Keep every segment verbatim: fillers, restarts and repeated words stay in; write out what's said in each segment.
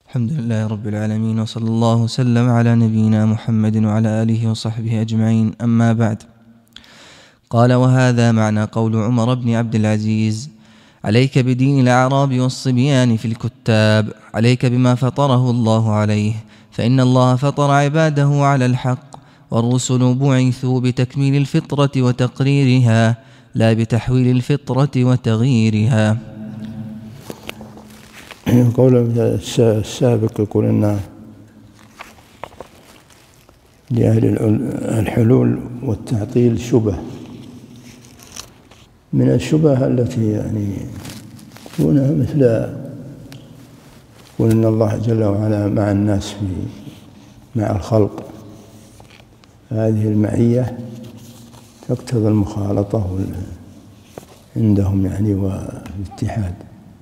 الحمد لله رب العالمين، وصلى الله وسلم على نبينا محمد وعلى آله وصحبه أجمعين. أما بعد، قال: وهذا معنى قول عمر بن عبد العزيز: عليك بدين الأعراب والصبيان في الكتاب، عليك بما فطره الله عليه، فإن الله فطر عباده على الحق، والرسل بعثوا بتكميل الفطرة وتقريرها، لا بتحويل الفطرة وتغييرها. قول السابق يقول إن لأهل الحلول والتعطيل شبه من الشبه التي يعني تكون مثل يقول إن الله جل وعلا مع الناس في مع الخلق، هذه المعية تقتضي المخالطة عندهم يعني والاتحاد،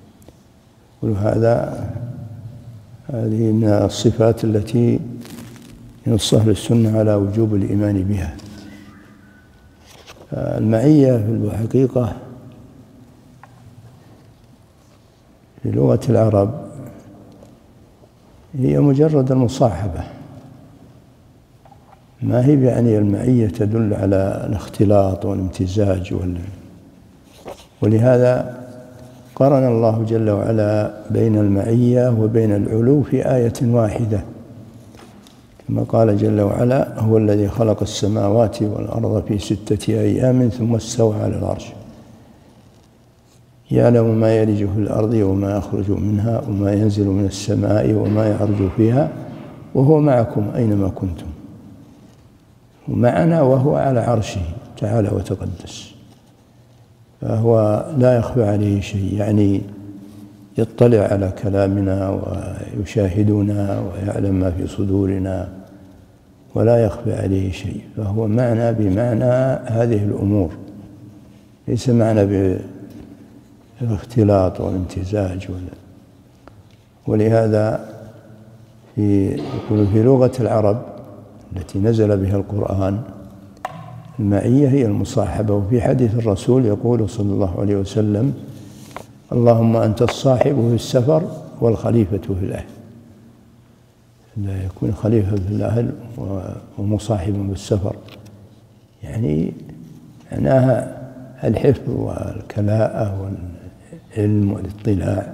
وهذا هذه من الصفات التي ينص أهل السنة على وجوب الإيمان بها. المعية في الحقيقة في لغة العرب هي مجرد المصاحبة، ما هي يعني المعية تدل على الاختلاط والامتزاج، ولهذا قرن الله جل وعلا بين المعية وبين العلو في آية واحدة، كما قال جل وعلا: هو الذي خلق السماوات والأرض في ستة أيام ثم استوى على العرش يعلم ما يلج في الأرض وما يخرج منها وما ينزل من السماء وما يعرج فيها وهو معكم أينما كنتم. ومعنا وهو على عرشه تعالى وتقدس، فهو لا يخفى عليه شيء، يعني يطلع على كلامنا ويشاهدنا ويعلم ما في صدورنا ولا يخفى عليه شيء، فهو معنا بمعنى هذه الأمور، ليس معنا بالاختلاط والامتزاج. ولهذا في يقول في لغة العرب التي نزل بها القرآن المعية هي المصاحبة. وفي حديث الرسول يقول صلى الله عليه وسلم: اللهم أنت الصاحب في السفر والخليفة في الأهل. لا يكون خليفة في الأهل ومصاحبا بالسفر، يعني معناها الحفظ والكلاءة والعلم والاطلاع.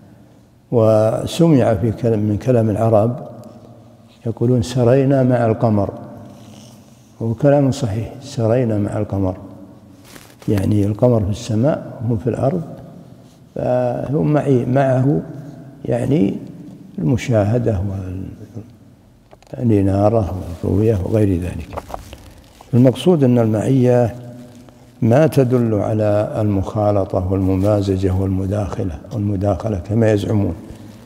وسمع في كلام من كلام العرب يقولون: سرينا مع القمر، وهو كلام صحيح، سرينا مع القمر، يعني القمر في السماء وهم في الأرض، فهم معي معه يعني المشاهدة والإنارة والرؤية وغير ذلك. المقصود أن المعية ما تدل على المخالطة والممازجة والمداخلة والمداخلة كما يزعمون،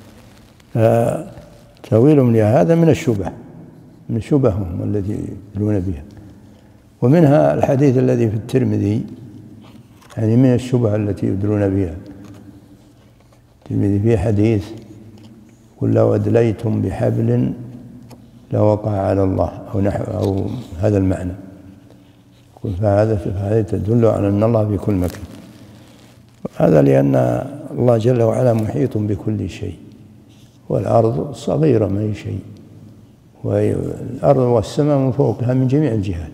تأويلهم لهذا من الشبه من شبههم التي يدلون بها. ومنها الحديث الذي في الترمذي، يعني من الشبه التي يدلون بها. الترمذي فيه حديث: قل لو أدليتم بحبل لوقع على الله، أو نحو أو هذا المعنى. فهذا فهذا تدل على أن الله في كل مكان. هذا لأن الله جل وعلا محيط بكل شيء، والأرض صغيرة ما هي شيء، والأرض والسماء من فوقها من جميع الجهات.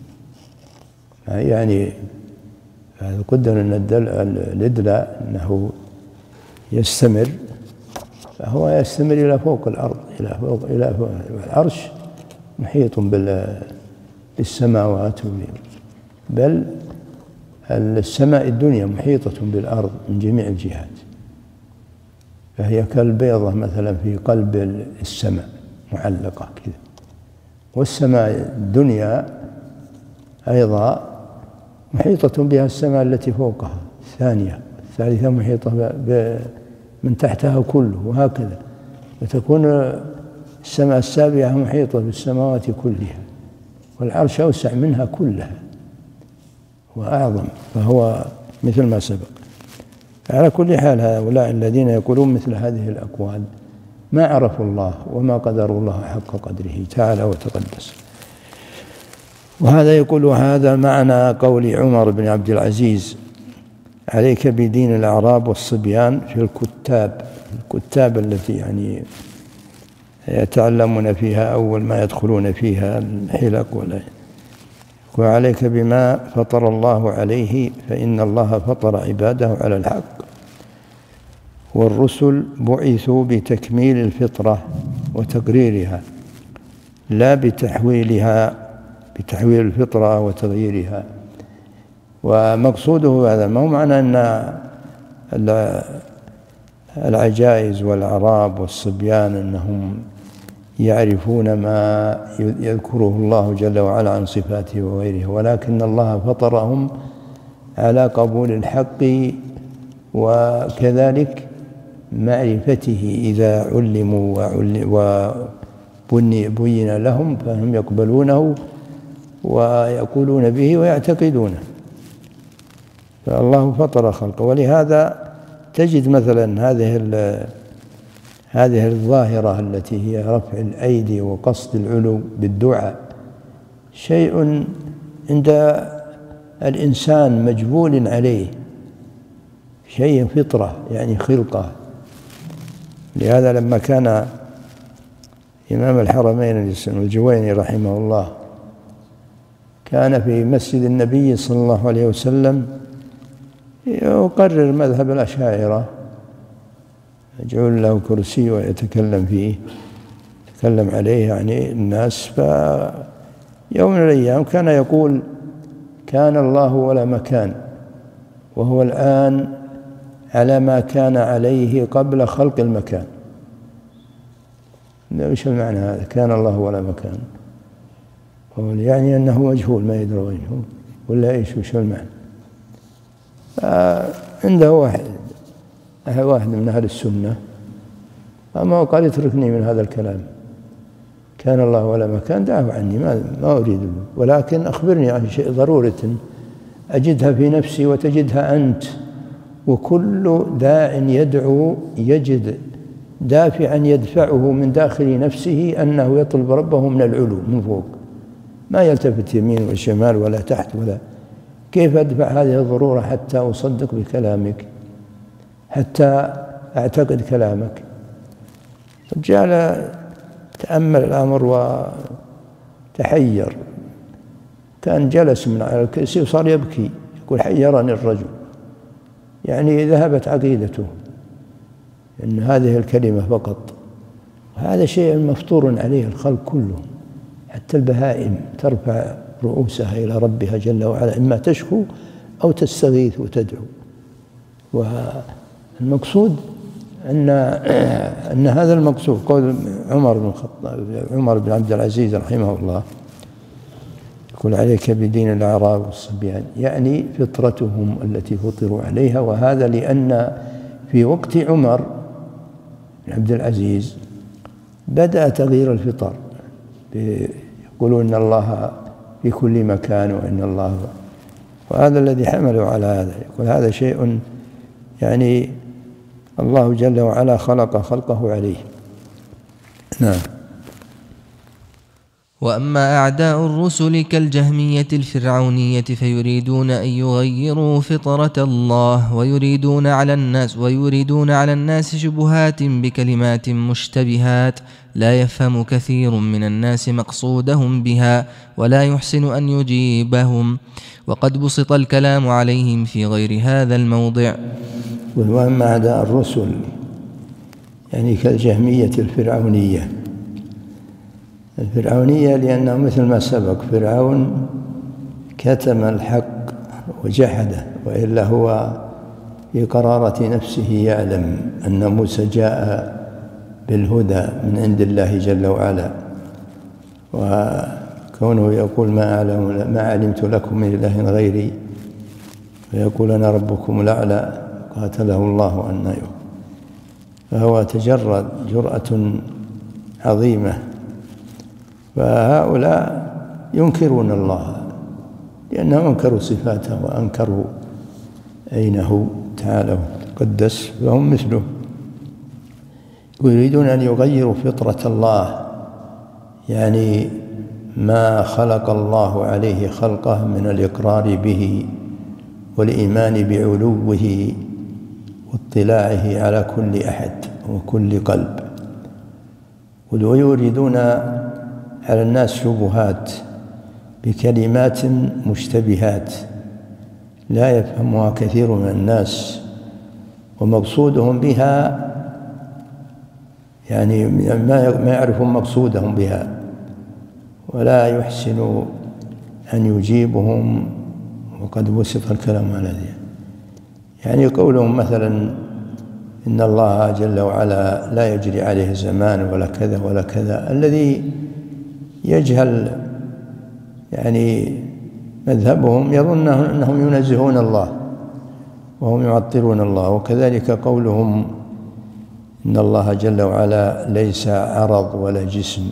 يعني قدر أن الإدلاء أنه يستمر، فهو يستمر إلى فوق الأرض، إلى فوق إلى فوق العرش محيط بالسماوات، بل السماء الدنيا محيطة بالأرض من جميع الجهات، فهي كالبيضة مثلا في قلب السماء معلقة كذا. والسماء الدنيا أيضا محيطة بها السماء التي فوقها الثانية، الثالثة محيطة من تحتها كله، وهكذا. وتكون السماء السابعة محيطة بالسماوات كلها، والعرش أوسع منها كلها وأعظم، فهو مثل ما سبق. على كل حال، هؤلاء الذين يقولون مثل هذه الأقوال ما عرفوا الله وما قدروا الله حق قدره تعالى وتقدس. وهذا يقول: هذا معنى قول عمر بن عبد العزيز: عليك بدين الأعراب والصبيان في الكتاب. الكتاب التي يعني يتعلمون فيها أول ما يدخلون فيها الحلق ولا. وعليك بما فطر الله عليه، فإن الله فطر عباده على الحق، والرسل بعثوا بتكميل الفطرة وتقريرها لا بتحويلها بتحويل الفطرة وتغييرها. ومقصوده هذا، ما هو معنى أن العجائز والأعراب والصبيان أنهم يعرفون ما يذكره الله جل وعلا عن صفاته وغيره، ولكن الله فطرهم على قبول الحق وكذلك معرفته إذا علموا وبين لهم فهم يقبلونه ويقولون به ويعتقدونه. فالله فطر خلقه. ولهذا تجد مثلا هذه هذه الظاهرة التي هي رفع الأيدي وقصد العلو بالدعاء شيء عند الإنسان مجبول عليه، شيء فطرة يعني خلقة. لهذا لما كان إمام الحرمين الجويني رحمه الله كان في مسجد النبي صلى الله عليه وسلم يقرر مذهب الأشاعرة، يجعل له كرسي ويتكلم فيه يتكلم عليه يعني الناس. فيوم من الأيام كان يقول: كان الله ولا مكان، وهو الآن على ما كان عليه قبل خلق المكان. ايش المعنى هذا؟ كان الله ولا مكان، يعني أنه مجهول ما يدري وينه ولا إيش؟ وش المعنى؟ عنده واحد واحد من أهل السنة أما قال: اتركني من هذا الكلام، كان الله ولا مكان، دعه عني، ما, ما أريد، ولكن أخبرني عن شيء ضرورة أجدها في نفسي وتجدها أنت. وكل داع يدعو يجد دافعا يدفعه من داخل نفسه أنه يطلب ربه من العلو من فوق، ما يلتفت يمين وشمال ولا تحت ولا. كيف أدفع هذه الضرورة حتى أصدق بكلامك، حتى أعتقد كلامك؟ جعل تأمل الأمر وتحير، كان جلس من على الكرسي وصار يبكي يقول: حيرني الرجل، يعني ذهبت عقيدته إن هذه الكلمة فقط. وهذا شيء مفطور عليه الخلق كلهم، حتى البهائم ترفع رؤوسها إلى ربها جل وعلا، إما تشكو أو تستغيث وتدعو. والمقصود أن أن هذا المقصود قول عمر بن الخطاب عمر بن عبد العزيز رحمه الله يقول: عليك بدين الأعراب والصبيان، يعني فطرتهم التي فطروا عليها. وهذا لأن في وقت عمر بن عبد العزيز بدأ تغيير الفطر، يقولون إن الله في كل مكان وإن الله، وهذا الذي حملوا على هذا. يقول هذا شيء يعني الله جل وعلا خلق خلقه عليه. نعم. وأما أعداء الرسل كالجهمية الفرعونية فيريدون أن يغيروا فطرة الله ويريدون على الناس ويريدون على الناس شبهات بكلمات مشتبهات لا يفهم كثير من الناس مقصودهم بها ولا يحسن أن يجيبهم، وقد بسط الكلام عليهم في غير هذا الموضع. وأما أعداء الرسل يعني كالجهمية الفرعونية الفرعونية لأنه مثل ما سبق، فرعون كتم الحق وجحده، وإلا هو في قرارة نفسه يعلم أن موسى جاء بالهدى من عند الله جل وعلا، وكونه يقول ما أعلم ما علمت لكم من إله غيري، ويقول أنا ربكم الأعلى، قاتله الله أن يؤمن. فهو تجرد جرأة عظيمة. فهؤلاء ينكرون الله لأنهم أنكروا صفاته وأنكروا عينه تعالى تقدس، فهم مثله. ويريدون أن يغيروا فطرة الله، يعني ما خلق الله عليه خلقه من الإقرار به والإيمان بعلوه واطلاعه على كل أحد وكل قلب، ويوردون على الناس شبهات بكلمات مشتبهات لا يفهمها كثير من الناس، ومقصودهم بها يعني ما يعرفون مقصودهم بها، ولا يحسن أن يجيبهم وقد بسط الكلام على ذلك. يعني قولهم مثلا إن الله جل وعلا لا يجري عليه زمان ولا كذا ولا كذا، الذي يجهل يعني مذهبهم يظن أنهم ينزهون الله وهم يعطلون الله. وكذلك قولهم إن الله جل وعلا ليس عرض ولا جسم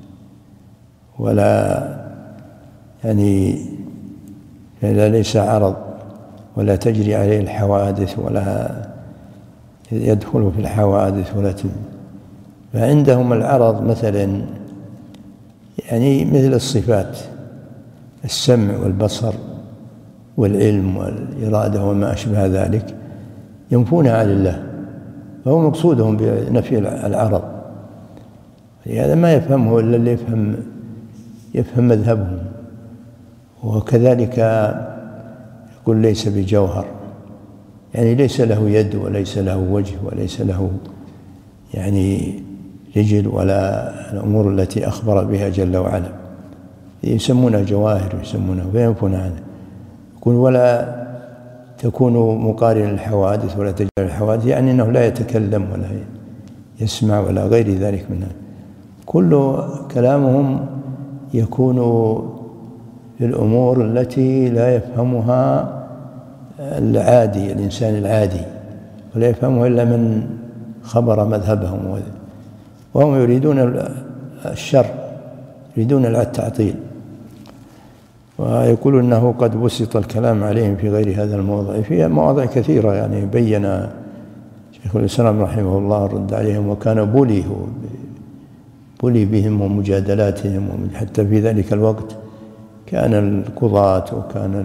ولا يعني ليس عرض ولا تجري عليه الحوادث ولا يدخل في الحوادث ولا تجري. فعندهم العرض مثلا يعني مثل الصفات، السمع والبصر والعلم والإرادة وما أشبه ذلك ينفونها عن الله، فهو مقصودهم بنفي العرض. هذا ما يفهمه إلا اللي يفهم يفهم مذهبهم. وكذلك يقول ليس بجوهر، يعني ليس له يد وليس له وجه وليس له يعني رجل ولا الأمور التي أخبر بها جل وعلا، يسمونها جواهر يسمونها وينفون عنه. يقول ولا تكون مقارن الحوادث ولا تجري الحوادث، يعني أنه لا يتكلم ولا يسمع ولا غير ذلك منها. كل كلامهم يكون في الأمور التي لا يفهمها العادي، الإنسان العادي، ولا يفهمها إلا من خبر مذهبهم، وهم يريدون الشر، يريدون التعطيل. ويقول أنه قد بسط الكلام عليهم في غير هذا الموضع، في مواضع كثيرة يعني بين شيخ الإسلام رحمه الله رد عليهم، وكان بولي بولي بهم ومجادلاتهم. حتى في ذلك الوقت كان القضاة وكان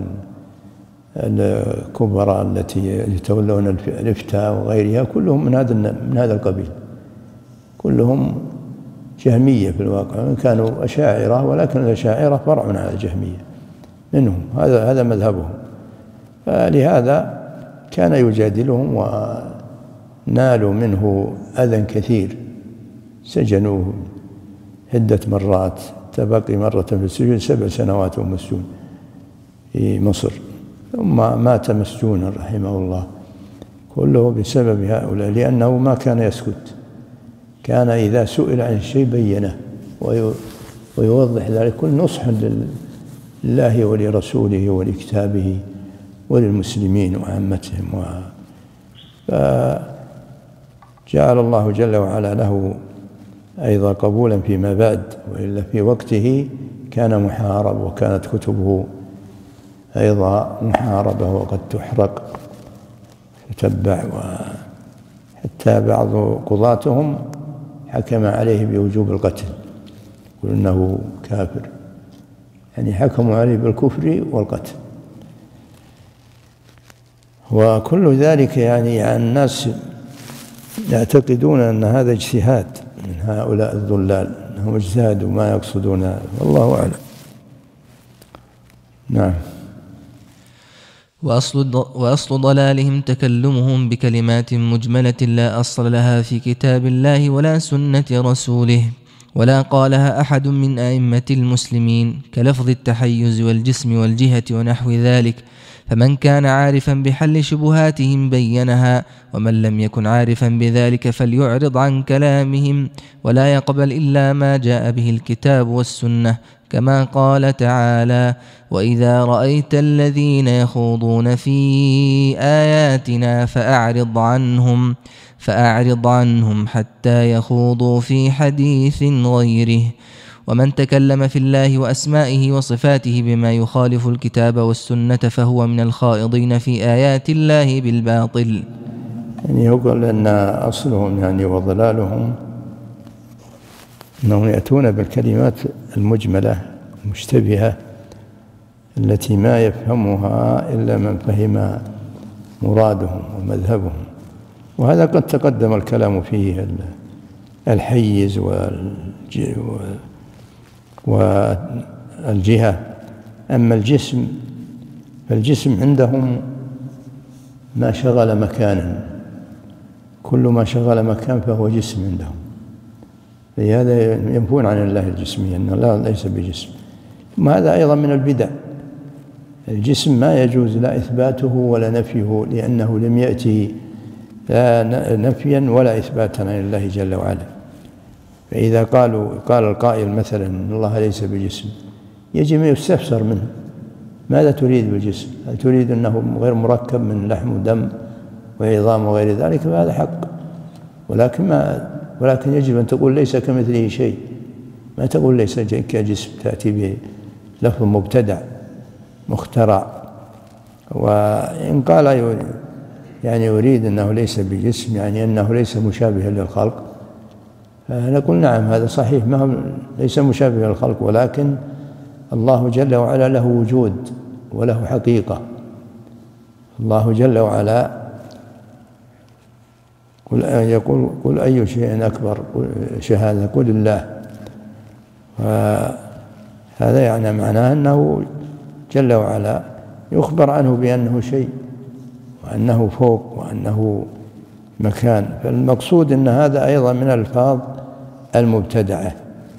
الكبراء التي يتولون الإفتاء وغيرها كلهم من هذا من هذا القبيل، كلهم جهمية في الواقع، كانوا أشاعرة، ولكن الأشاعرة فرع على الجهمية منهم، هذا هذا مذهبهم. فلهذا كان يجادلهم ونالوا منه أذى كثير، سجنوه عدة مرات، تبقي مرة في السجن سبع سنوات ومسجون في مصر، ثم مات مسجونا رحمه الله، كله بسبب هؤلاء، لأنه ما كان يسكت، كان إذا سئل عن شيء بينه ويوضح ذلك كل نصح لله ولرسوله ولكتابه وللمسلمين وعامتهم. فجعل الله جل وعلا له أيضا قبولا فيما بعد، وإلا في وقته كان محارب، وكانت كتبه أيضا محاربة وقد تحرق تتبع، وحتى بعض قضاتهم حكم عليه بوجوب القتل، يقول إنه كافر، يعني حكموا عليه بالكفر والقتل. وكل ذلك يعني عن الناس يعتقدون أن هذا اجتهاد من هؤلاء الضلال، أنهم اجتهدوا ما يقصدون، والله أعلم. نعم. وأصل, وأصل ضلالهم تكلمهم بكلمات مجملة لا أصل لها في كتاب الله ولا سنة رسوله، ولا قالها أحد من أئمة المسلمين، كلفظ التحيز والجسم والجهة ونحو ذلك. فمن كان عارفا بحل شبهاتهم بينها، ومن لم يكن عارفا بذلك فليعرض عن كلامهم، ولا يقبل إلا ما جاء به الكتاب والسنة، كما قال تعالى: وإذا رأيت الذين يخوضون في آياتنا فأعرض عنهم فأعرض عنهم حتى يخوضوا في حديث غيره. ومن تكلم في الله وأسمائه وصفاته بما يخالف الكتاب والسنة فهو من الخائضين في آيات الله بالباطل. يعني يقول أن أصلهم يعني وضلالهم أنهم يأتون بالكلمات المجملة المشتبهة التي ما يفهمها إلا من فهم مرادهم ومذهبهم، وهذا قد تقدم الكلام فيه الحيز والجهة. أما الجسم فالجسم عندهم ما شغل مكانا، كل ما شغل مكان فهو جسم عندهم، لهذا ينفون عن الله الجسمية، أن الله ليس بجسم. ثم هذا أيضا من البدع، الجسم ما يجوز لا إثباته ولا نفيه، لأنه لم يأتي لا نفيا ولا إثباتا عن الله جل وعلا. فإذا قالوا قال القائل مثلا أن الله ليس بجسم، يجب أن يستفسر منه ماذا تريد بالجسم؟ هل تريد أنه غير مركب من لحم ودم وعظام وغير ذلك؟ فهذا حق، ولكن ما ولكن يجب أن تقول ليس كمثله شيء، ما تقول ليس كجسم، تأتي بلفظ مبتدع مخترع. وإن قال يعني يريد أنه ليس بجسم، يعني أنه ليس مشابها للخلق، فنقول نعم هذا صحيح، ما هو ليس مشابها للخلق، ولكن الله جل وعلا له وجود وله حقيقة. الله جل وعلا قل يقول قل أي شيء أكبر شهادة، قل الله. وهذا يعني معناه أنه جل وعلا يخبر عنه بأنه شيء، وأنه فوق، وأنه مكان. فالمقصود أن هذا أيضا من الألفاظ المبتدعة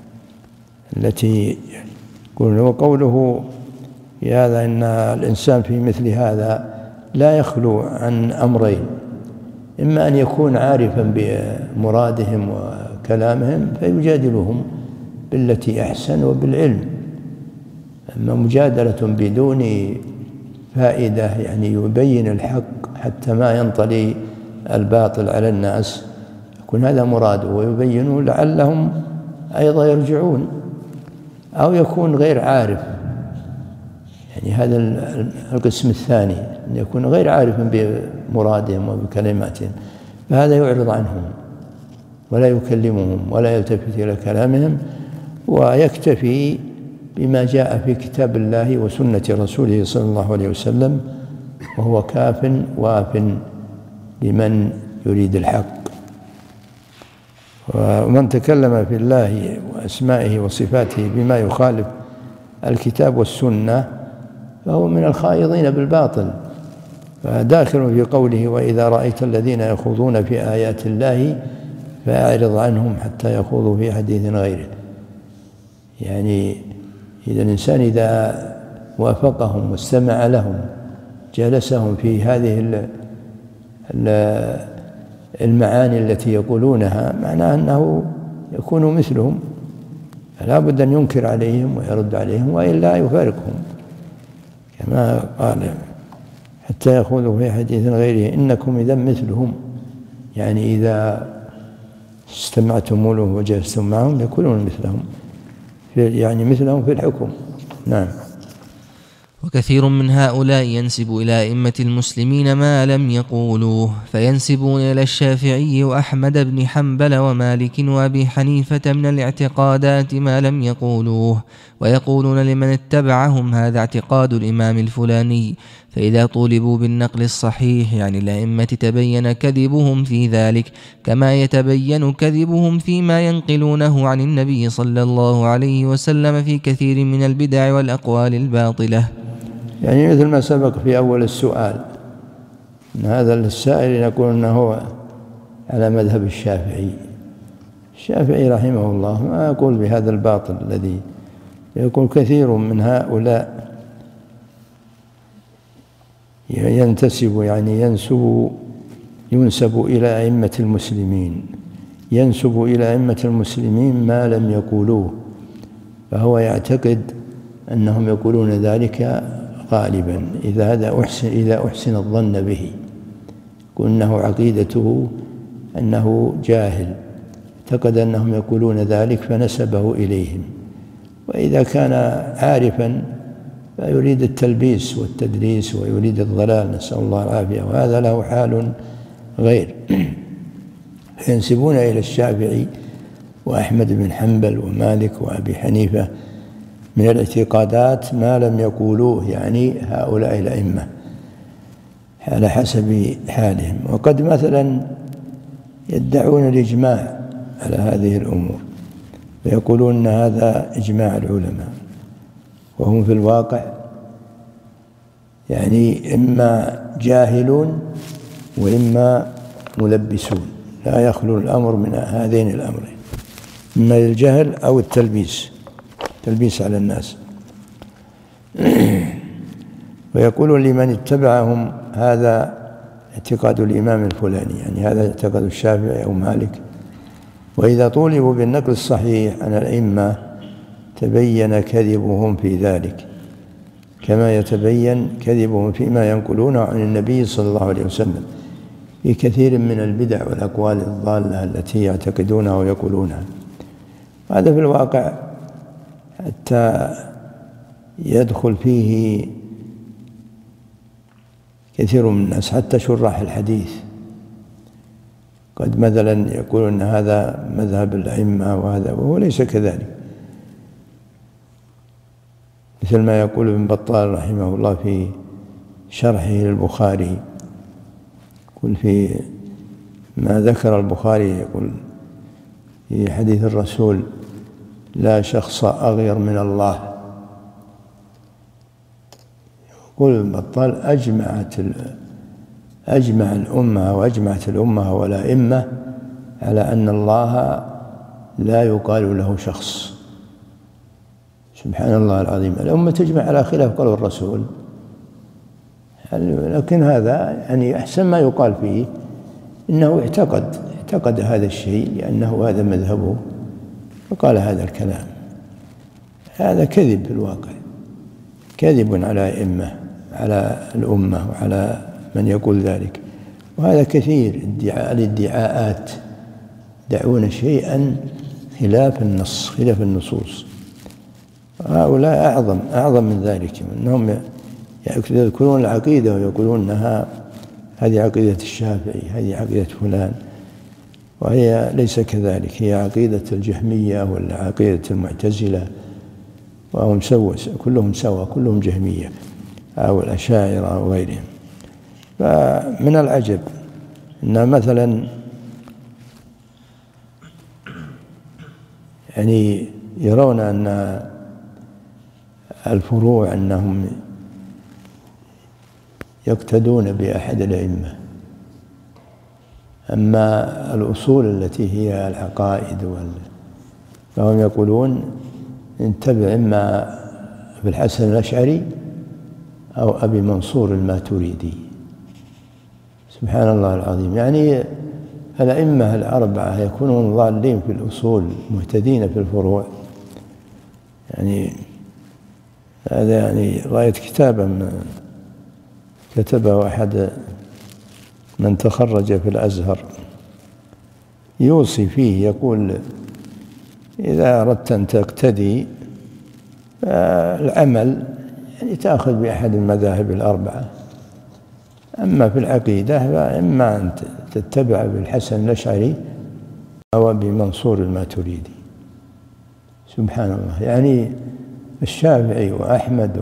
التي وقوله هذا إن الإنسان في مثل هذا لا يخلو عن أمرين: إما أن يكون عارفا بمرادهم وكلامهم فيجادلهم بالتي أحسن وبالعلم، أما مجادلة بدون فائدة يعني يبين الحق حتى ما ينطلي الباطل على الناس، يكون هذا مراده ويبينه لعلهم أيضا يرجعون، أو يكون غير عارف، يعني هذا القسم الثاني، أن يكون غير عارف بمرادهم وبكلماتهم، فهذا يعرض عنهم ولا يكلمهم ولا يلتفت إلى كلامهم، ويكتفي بما جاء في كتاب الله وسنة رسوله صلى الله عليه وسلم، وهو كاف واف لمن يريد الحق. ومن تكلم في الله وأسمائه وصفاته بما يخالف الكتاب والسنة فهو من الخائضين بالباطل، فداخل في قوله: وإذا رأيت الذين يخوضون في آيات الله فأعرض عنهم حتى يخوضوا في حديث غيره. يعني إذا الإنسان إذا وافقهم واستمع لهم جلسهم في هذه المعاني التي يقولونها، معناه أنه يكون مثلهم، فلا بد أن ينكر عليهم ويرد عليهم، وإلا يفارقهم، كما قال: حتى يخوضوا في حديث غيره إنكم إذا مثلهم، يعني إذا استمعتم له وجلستم معهم يكونون مثلهم، يعني مثلهم في الحكم. نعم. وكثير من هؤلاء ينسب إلى أئمة المسلمين ما لم يقولوه، فينسبون إلى الشافعي وأحمد بن حنبل ومالك وأبي حنيفة من الاعتقادات ما لم يقولوه، ويقولون لمن اتبعهم: هذا اعتقاد الإمام الفلاني، فإذا طولبوا بالنقل الصحيح يعني الأئمة تبين كذبهم في ذلك، كما يتبين كذبهم فيما ينقلونه عن النبي صلى الله عليه وسلم في كثير من البدع والأقوال الباطلة. يعني مثل ما سبق في أول السؤال، أن هذا السائل يقول أنه على مذهب الشافعي. الشافعي رحمه الله ما يقول بهذا الباطل الذي يقول كثير من هؤلاء ينتسب، يعني ينسب ينسب إلى أئمة المسلمين، ينسب إلى أئمة المسلمين ما لم يقولوه، فهو يعتقد أنهم يقولون ذلك غالبا إذا هذا أحسن إذا أحسن الظن به، وأنه عقيدته أنه جاهل، اعتقد أنهم يقولون ذلك فنسبه إليهم. وإذا كان عارفا فيريد التلبيس والتدليس ويريد الضلال، نسأل الله العافية، وهذا له حال غير. ينسبون إلى الشافعي وأحمد بن حنبل ومالك وأبي حنيفة من الاعتقادات ما لم يقولوه، يعني هؤلاء الأئمة على حسب حالهم. وقد مثلا يدعون الإجماع على هذه الأمور، ويقولون أن هذا إجماع العلماء، وهم في الواقع يعني إما جاهلون وإما ملبسون، لا يخلو الأمر من هذين الأمرين، إما الجهل أو التلبيس، تلبيس على الناس. ويقول لمن اتبعهم هذا اعتقاد الإمام الفلاني، يعني هذا اعتقاد الشافعي أو مالك. وإذا طولبوا بالنقل الصحيح عن الأئمة تبين كذبهم في ذلك، كما يتبين كذبهم فيما ينقلونه عن النبي صلى الله عليه وسلم في كثير من البدع والأقوال الضالة التي يعتقدونها ويقولونها. هذا في الواقع حتى يدخل فيه كثير من الناس، حتى شراح الحديث قد مثلا يقول أن هذا مذهب الأئمة وهذا، وهو ليس كذلك، مثل ما يقول ابن بطال رحمه الله في شرحه للبخاري، يقول في ما ذكر البخاري، يقول في حديث الرسول: لا شخص أغير من الله. يقول ابن بطال: أجمعت أجمع الأمة وأجمعت الأمة والأئمة على أن الله لا يقال له شخص. سبحان الله العظيم، الأمة تجمع على خلاف قول الرسول، لكن هذا يعني أحسن ما يقال فيه إنه اعتقد اعتقد هذا الشيء لأنه هذا مذهبه فقال هذا الكلام. هذا كذب في الواقع، كذب على أئمة، على الأمة وعلى من يقول ذلك. وهذا كثير ادعاء الادعاءات، يدعون شيئا خلاف النص، خلاف النصوص. هؤلاء أعظم أعظم من ذلك، أنهم يذكرون العقيدة ويقولون أنها هذه عقيدة الشافعي، هذه عقيدة فلان، وهي ليس كذلك، هي عقيدة الجهمية ولا عقيدة المعتزلة، وهم سوا كلهم سوا كلهم جهمية أو الأشاعرة أو غيرهم. فمن العجب أن مثلا يعني يرون أن الفروع أنهم يقتدون بأحد الأئمة، أما الأصول التي هي العقائد وال... فهم يقولون انتبع إما في الحسن الأشعري أو أبي منصور الماتريدي. سبحان الله العظيم، يعني الأئمة الأربعة يكونون ضالين في الأصول مهتدين في الفروع. يعني هذا يعني رأيت كتابا كتبه أحد من تخرج في الأزهر يوصي فيه، يقول: إذا أردت أن تقتدي العمل يعني تأخذ بأحد المذاهب الأربعة، أما في العقيدة فإما أن تتبع بالحسن الأشعري أو بمنصور الماتريدي. سبحان الله، يعني الشافعي وأحمد و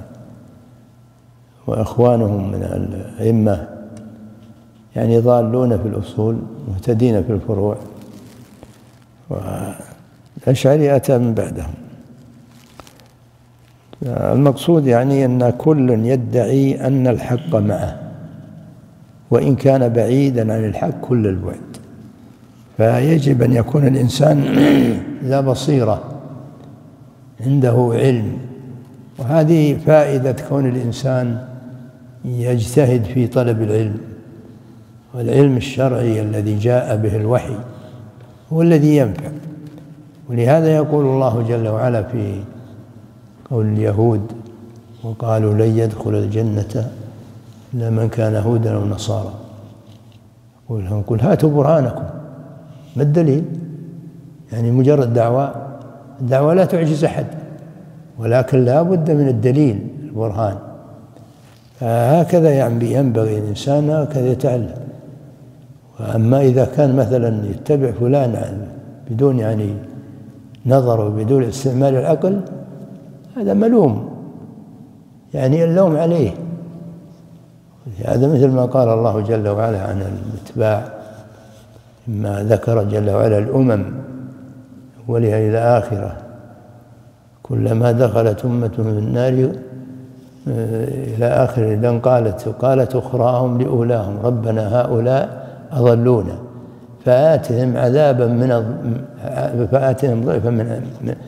وإخوانهم من الأئمة يعني ضالون في الأصول مهتدين في الفروع، والأشعري أتى من بعدهم. المقصود يعني أن كل يدعي أن الحق معه وإن كان بعيدا عن الحق كل البعد، فيجب أن يكون الإنسان ذا بصيرة عنده علم. وهذه فائدة كون الإنسان يجتهد في طلب العلم، والعلم الشرعي الذي جاء به الوحي هو الذي ينفع. ولهذا يقول الله جل وعلا في قول اليهود: وقالوا لن يدخل الجنة إلا من كان هودا أو نصارى. يقول لهم: قل هاتوا برهانكم، ما الدليل؟ يعني مجرد دعوة، الدعوة لا تعجز أحد، ولكن لا بد من الدليل البرهان. فهكذا يعني ينبغي الإنسان هكذا يتعلم. وأما إذا كان مثلا يتبع فلان بدون يعني نظر وبدون استعمال العقل، هذا ملوم، يعني اللوم عليه. هذا مثل ما قال الله جل وعلا عن الاتباع: ما ذكر جل وعلا الأمم أولها إلى آخرة، كلما دخلت أمة في النار إلى آخر إذن قالت قالت أخراهم لأولاهم ربنا هؤلاء أضلونا فآتهم عذابا من فآتهم ضعفا من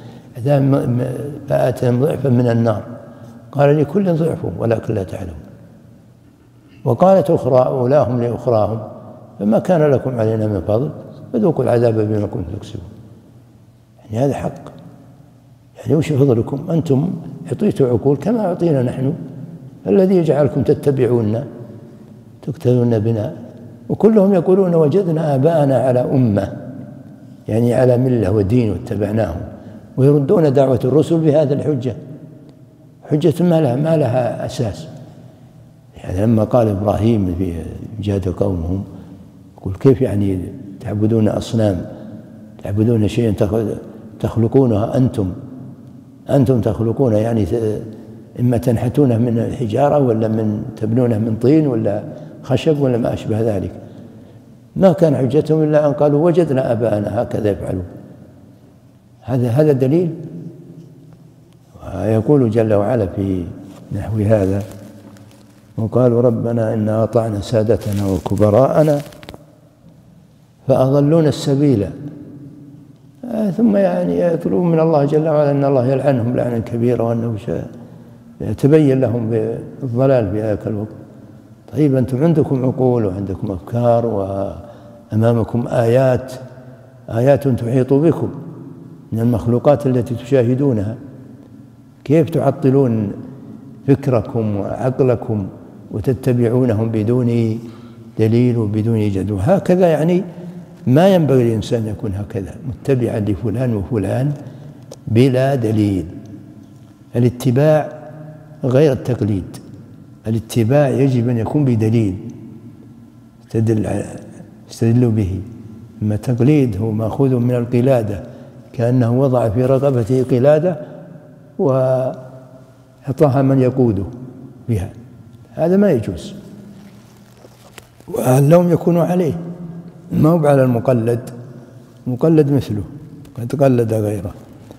فآتهم ضعفا من النار قال لكل ضعف ولكن لا تعلمون. وقالت أخرى أولاهم لأخراهم فما كان لكم علينا من فضل فذوقوا العذاب بما كنتم تكسبون. يعني هذا حق، يعني وش فضلكم؟ أنتم أعطيتوا عقول كما أعطينا نحن، الذي يجعلكم تتبعوننا تقتدون بنا. وكلهم يقولون وجدنا آباءنا على أمة، يعني على ملة ودين واتبعناهم، ويردون دعوة الرسل بهذا الحجة، حجة ما لها, ما لها أساس. يعني لما قال إبراهيم في جاد قومهم يقول كيف يعني تعبدون أصنام، تعبدون شيئا تخلقونها أنتم أنتم تخلقون، يعني إما تنحتونه من الحجارة ولا من تبنونه من طين ولا خشب ولا ما أشبه ذلك. ما كان حجتهم إلا أن قالوا وجدنا آباءنا هكذا يفعلون. هذا هذا دليل. ويقول جل وعلا في نحو هذا وقالوا ربنا إنا أطعنا سادتنا وكبراءنا فأضلونا السبيل. ثم يعني يطلبون من الله جل وعلا أن الله يلعنهم لعنا كبيرا وأنه يتبين لهم بالضلال في ذاك الوقت. طيب أنتم عندكم عقول وعندكم أفكار وأمامكم آيات آيات تحيط بكم من المخلوقات التي تشاهدونها، كيف تعطلون فكركم وعقلكم وتتبعونهم بدون دليل وبدون جدوى؟ هكذا يعني ما ينبغي الإنسان يكون هكذا متبعا لفلان وفلان بلا دليل. الاتباع غير التقليد، الاتباع يجب أن يكون بدليل استدل استدل به. أما التقليد هو مأخوذ من القلادة، كأنه وضع في رقبته قلادة وأعطاها من يقوده بها، هذا ما يجوز. وأهلهم يكونوا عليه، ما هو على المقلد، مقلد مثله قد قلد غيره.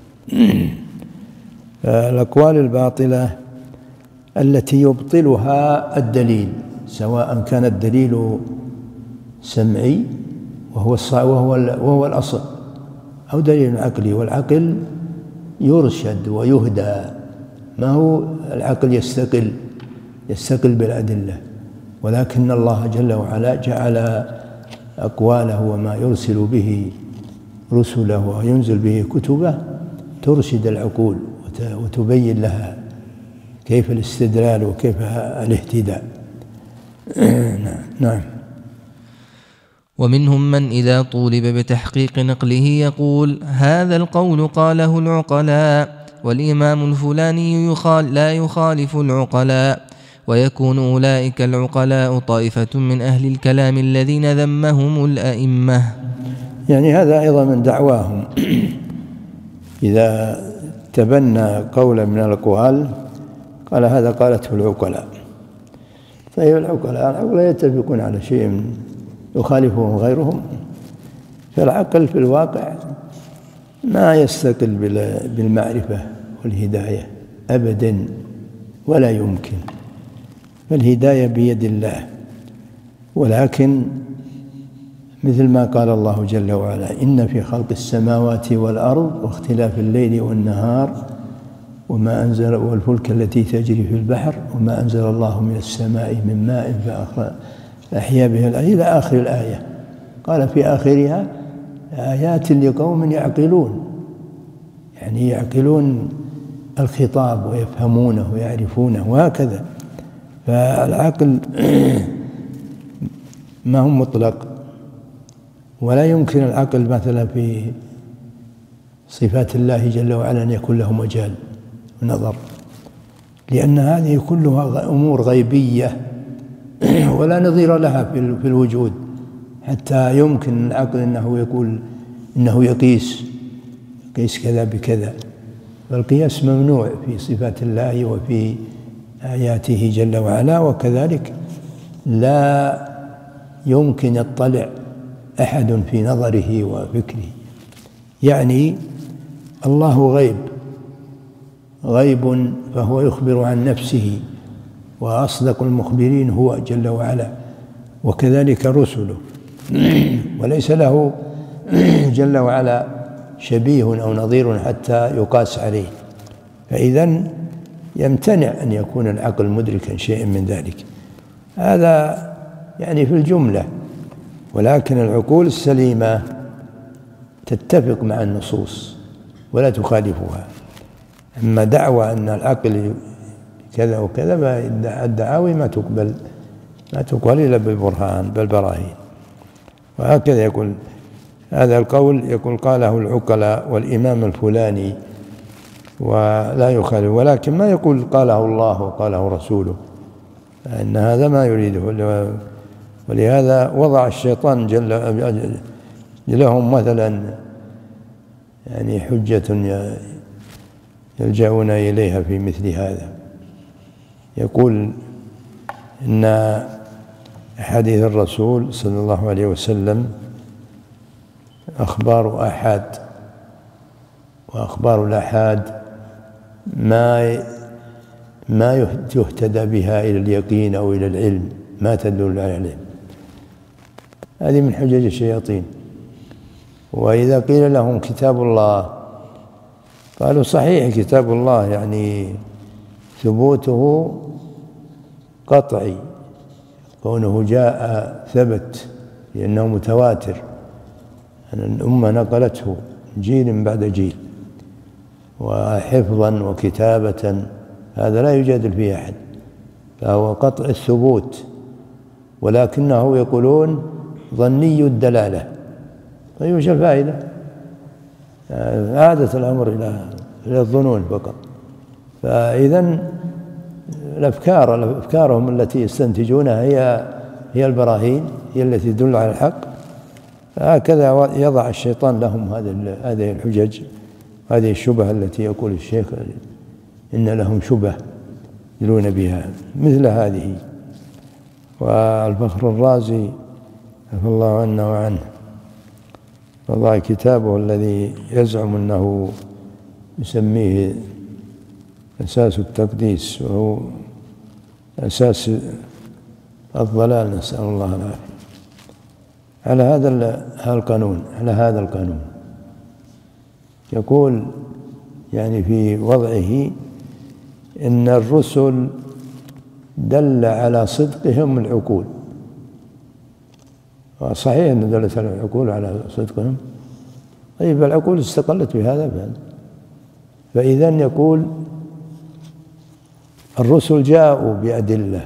الأقوال الباطلة التي يبطلها الدليل، سواء كان الدليل سمعي وهو وهو وهو الأصل، أو دليل عقلي، والعقل يرشد ويهدى، ما هو العقل يستقل يستقل بالأدلة، ولكن الله جل وعلا جعل أقواله وما يرسل به رسله وينزل به كتبه ترشد العقول وتبين لها كيف الاستدلال وكيف الاهتداء. نعم. ومنهم من إذا طولب بتحقيق نقله يقول هذا القول قاله العقلاء، والإمام الفلاني يخال لا يخالف العقلاء، ويكون أولئك العقلاء طائفة من أهل الكلام الذين ذمهم الأئمة. يعني هذا أيضا من دعواهم، إذا تبنى قولا من الأقوال قال هذا قالته العقلاء. طيب العقلاء العقلاء يتفقون على شيء يخالفهم غيرهم، فالعقل في الواقع ما يستقل بالمعرفة والهداية أبدا ولا يمكن، فالهداية بيد الله. ولكن مثل ما قال الله جل وعلا إن في خلق السماوات والأرض واختلاف الليل والنهار وما أنزل والفلك التي تجري في البحر وما أنزل الله من السماء من ماء فأحيا به الأرض إلى آخر الآية. قال في آخرها آيات لقوم يعقلون، يعني يعقلون الخطاب ويفهمونه ويعرفونه وهكذا. فالعقل ما هو مطلق، ولا يمكن العقل مثلا في صفات الله جل وعلا أن يكون له مجال ونظر، لأن هذه كلها أمور غيبية ولا نظير لها في الوجود، حتى يمكن العقل أنه يقول إنه يقيس يقيس كذا بكذا. فالقياس ممنوع في صفات الله وفي آياته جل وعلا، وكذلك لا يمكن يطلع أحد في نظره وفكره. يعني الله غيب غيب فهو يخبر عن نفسه، وأصدق المخبرين هو جل وعلا، وكذلك رسله، وليس له جل وعلا شبيه أو نظير حتى يقاس عليه. فإذن يمتنع أن يكون العقل مدركا شيئا من ذلك. هذا يعني في الجملة، ولكن العقول السليمة تتفق مع النصوص ولا تخالفها. أما دعوى أن العقل كذا وكذا، فالدعاوي ما تقبل ما تقبل إلا بالبرهان بالبراهين. وهكذا يقول هذا القول، يقول قاله العقلاء والإمام الفلاني ولا يخالف، ولكن ما يقول قاله الله وقاله رسوله، أن هذا ما يريده. ولهذا وضع الشيطان جل لهم مثلا يعني حجة يلجأون إليها في مثل هذا. يقول إن أحاديث الرسول صلى الله عليه وسلم أخبار آحاد، وأخبار الآحاد ما ما يهتدى بها إلى اليقين أو إلى العلم، ما تدل على العلم. هذه من حجج الشياطين. وإذا قيل لهم كتاب الله قالوا صحيح كتاب الله يعني ثبوته قطعي، كونه جاء ثبت لأنه متواتر، أن الأمة نقلته جيل بعد جيل، وحفظا وكتابة، هذا لا يجادل فيه أحد، فهو قطع الثبوت. ولكنه يقولون ظني الدلالة. طيب وش الفائدة؟ عادة الأمر إلى الظنون فقط. فإذن الأفكار أفكارهم التي يستنتجونها هي هي البراهين، هي التي تدل على الحق. هكذا يضع الشيطان لهم هذه الحجج، هذه الشبهة التي يقول الشيخ إن لهم شبه يدلون بها مثل هذه. والفخر الرازي عفى الله عنه وعنه وضع كتابه الذي يزعم أنه يسميه أساس التقديس، وهو أساس الضلال، نسأل الله العافية، على هذا القانون على هذا القانون. يقول يعني في وضعه إن الرسل دل على صدقهم العقول. صحيح أن دلت العقول على صدقهم، طيب العقول استقلت بهذا بعد. فإذن يقول الرسل جاءوا بأدلة،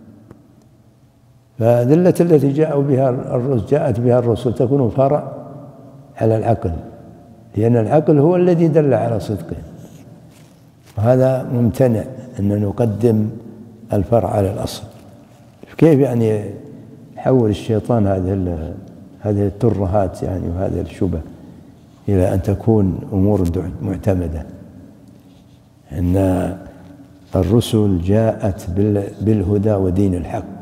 فأدلة التي جاءوا بها الرسل جاءت بها الرسل تكون فرع على العقل، لأن العقل هو الذي دل على صدقهم. وهذا ممتنع أن نقدم الفرع على الأصل. كيف يعني يحول الشيطان هذه هذه الترهات يعني وهذه الشبه إلى أن تكون أمور معتمدة؟ أن الرسل جاءت بالهدى ودين الحق.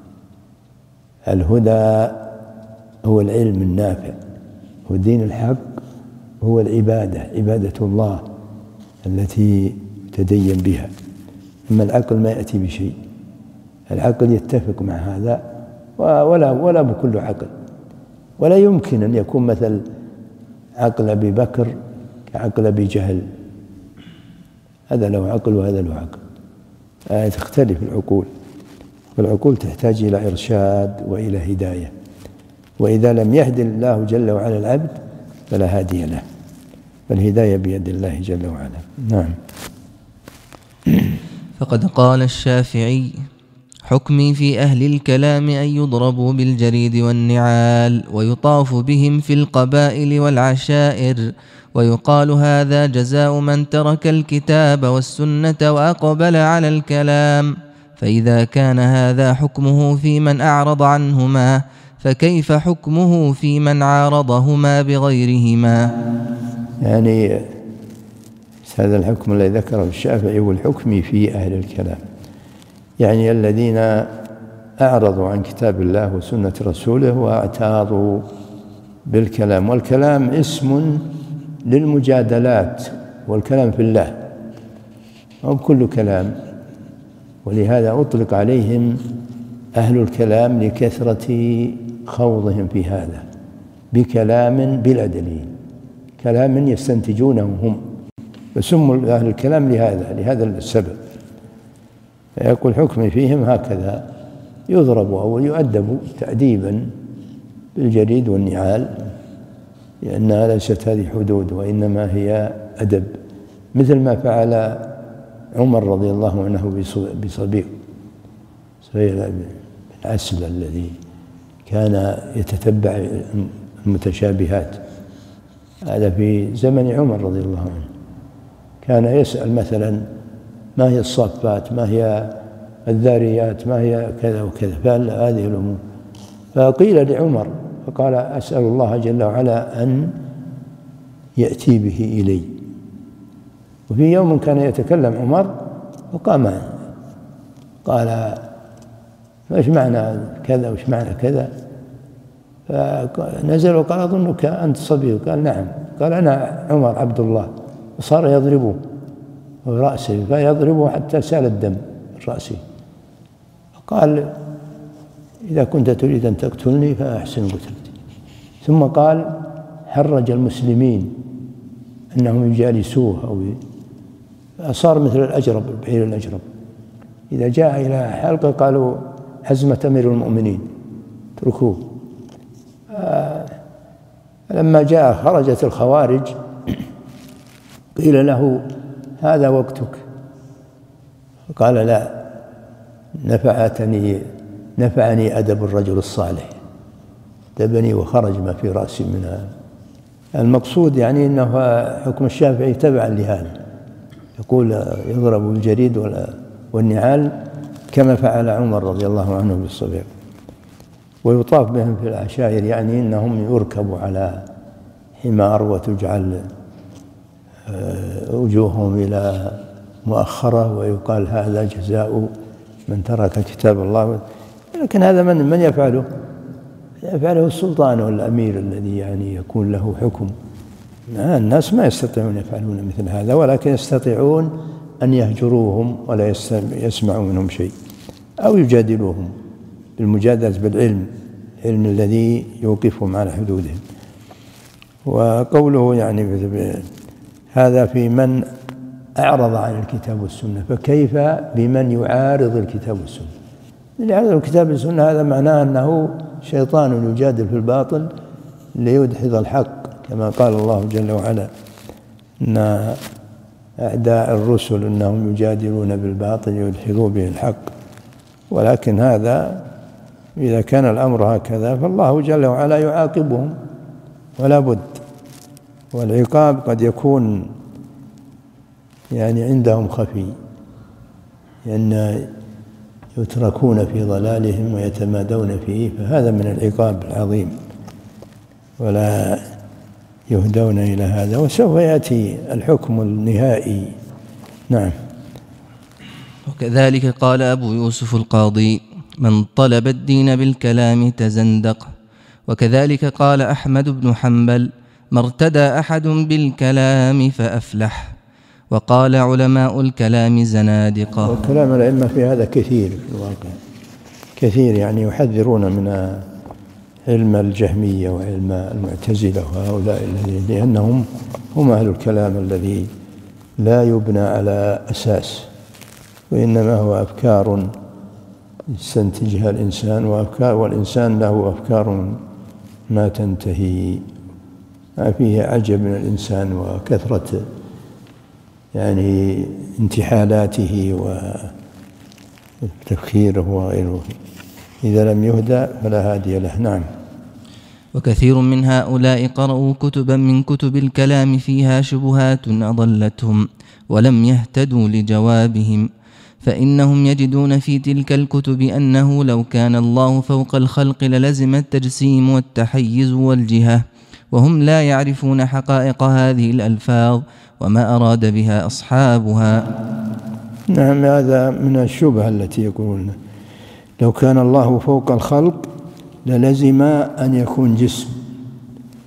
الهدى هو العلم النافع، ودين الحق هو العبادة، عبادة الله التي تدين بها. أما العقل ما يأتي بشيء، العقل يتفق مع هذا ولا ولا بكل عقل، ولا يمكن أن يكون مثل عقل أبي بكر كعقل أبي جهل. هذا له عقل وهذا له عقل، آه تختلف العقول، والعقول تحتاج إلى إرشاد وإلى هداية، وإذا لم يهدي الله جل وعلا العبد فلا هادي له، فالهداية بيد الله جل وعلا. نعم. فقد قال الشافعي: حكمي في أهل الكلام أن يضربوا بالجريد والنعال ويطاف بهم في القبائل والعشائر، ويقال هذا جزاء من ترك الكتاب والسنة وأقبل على الكلام. فإذا كان هذا حكمه في من أعرض عنهما، فكيف حكمه في من عارضهما بغيرهما؟ يعني هذا الحكم الذي ذكره الشافعي هو الحكم في أهل الكلام، يعني الذين أعرضوا عن كتاب الله وسنة رسوله واعتاضوا بالكلام، والكلام اسم للمجادلات، والكلام في الله أو كل كلام، ولهذا أطلق عليهم أهل الكلام لكثرة خوضهم في هذا بكلام بلا دليل، كلام يستنتجونه هم، فسموا أهل الكلام لهذا لهذا السبب. فيقول حكمي فيهم هكذا، يضرب أو يؤدب تأديبا بالجريد والنعال، لأنها ليست هذه حدود وإنما هي أدب، مثل ما فعل عمر رضي الله عنه بصبيغ بن العسل الذي كان يتتبع المتشابهات، هذا في زمن عمر رضي الله عنه، كان يسأل مثلا ما هي الصافات، ما هي الذاريات، ما هي كذا وكذا، فهذه الأمور. فقيل لعمر فقال أسأل الله جل وعلا أن يأتي به إلي. وفي يوم كان يتكلم عمر وقام قال ايش معنى كذا وايش معنى كذا، فنزل وقال أظنك أنت صبي، قال نعم، قال أنا عمر عبد الله، وصار يضربه رأسه فيضربه حتى سال الدم من رأسه، قال إذا كنت تريد أن تقتلني فأحسن قتلتي. ثم قال حرج المسلمين أنهم يجالسوه أو صار مثل الأجرب، البعير الأجرب، إذا جاء إلى حلقة قالوا حزمة أمير المؤمنين اتركوه. لما جاء خرجت الخوارج قيل له هذا وقتك، قال لا، نفعتني نفعني أدب الرجل الصالح، أدبني وخرج ما في رأسي منها. المقصود يعني أنه حكم الشافعي تبعا لهذا، يقول يضرب بالجريد والنعال كما فعل عمر رضي الله عنه بالصبيغ. ويطاف بهم في العشائر، يعني أنهم يركبوا على حمار وتجعل وجوههم إلى مؤخرة، ويقال هذا جزاء من ترك كتاب الله. لكن هذا من من يفعله؟ يفعله السلطان والأمير الذي يعني يكون له حكم. الناس ما يستطيعون يفعلون مثل هذا، ولكن يستطيعون أن يهجروهم ولا يسمعوا منهم شيء، أو يجادلوهم بالمجادلة بالعلم، العلم الذي يوقفهم على حدودهم. وقوله يعني هذا في من أعرض عن الكتاب والسنة، فكيف بمن يعارض الكتاب والسنة؟ اللي يعارض الكتاب والسنة هذا معناه أنه شيطان يجادل في الباطل ليدحض الحق، كما قال الله جل وعلا إن أعداء الرسل إنهم يجادلون بالباطل يدحضوا به الحق. ولكن هذا إذا كان الأمر هكذا فالله جل وعلا يعاقبهم ولا بد، والعقاب قد يكون يعني عندهم خفي، لأن يتركون في ضلالهم ويتمادون فيه، فهذا من العقاب العظيم ولا يهدون إلى هذا، وسوف يأتي الحكم النهائي. نعم. وكذلك قال أبو يوسف القاضي من طلب الدين بالكلام تزندق. وكذلك قال أحمد بن حنبل ما ارتدى أحد بالكلام فأفلح. وقال علماء الكلام زنادقة. وكلام الأئمة في هذا كثير في الواقع، كثير يعني يحذرون من علم الجهمية وعلم المعتزلة وهؤلاء الذين، لأنهم هم أهل الكلام الذي لا يبنى على أساس، وإنما هو أفكار يستنتجها الإنسان، وأفكار والإنسان له أفكار ما تنتهي، ما فيه عجب من الإنسان وكثرة يعني انتحالاته وتفكيره وغيره، إذا لم يهدى فلا هادي له. نعم. وكثير من هؤلاء قرأوا كتبا من كتب الكلام فيها شبهات أضلتهم ولم يهتدوا لجوابهم، فإنهم يجدون في تلك الكتب أنه لو كان الله فوق الخلق للزم التجسيم والتحيز والجهة، وهم لا يعرفون حقائق هذه الألفاظ وما أراد بها أصحابها. نعم، هذا من الشبهة التي يقولون لو كان الله فوق الخلق للزم أن يكون جسم،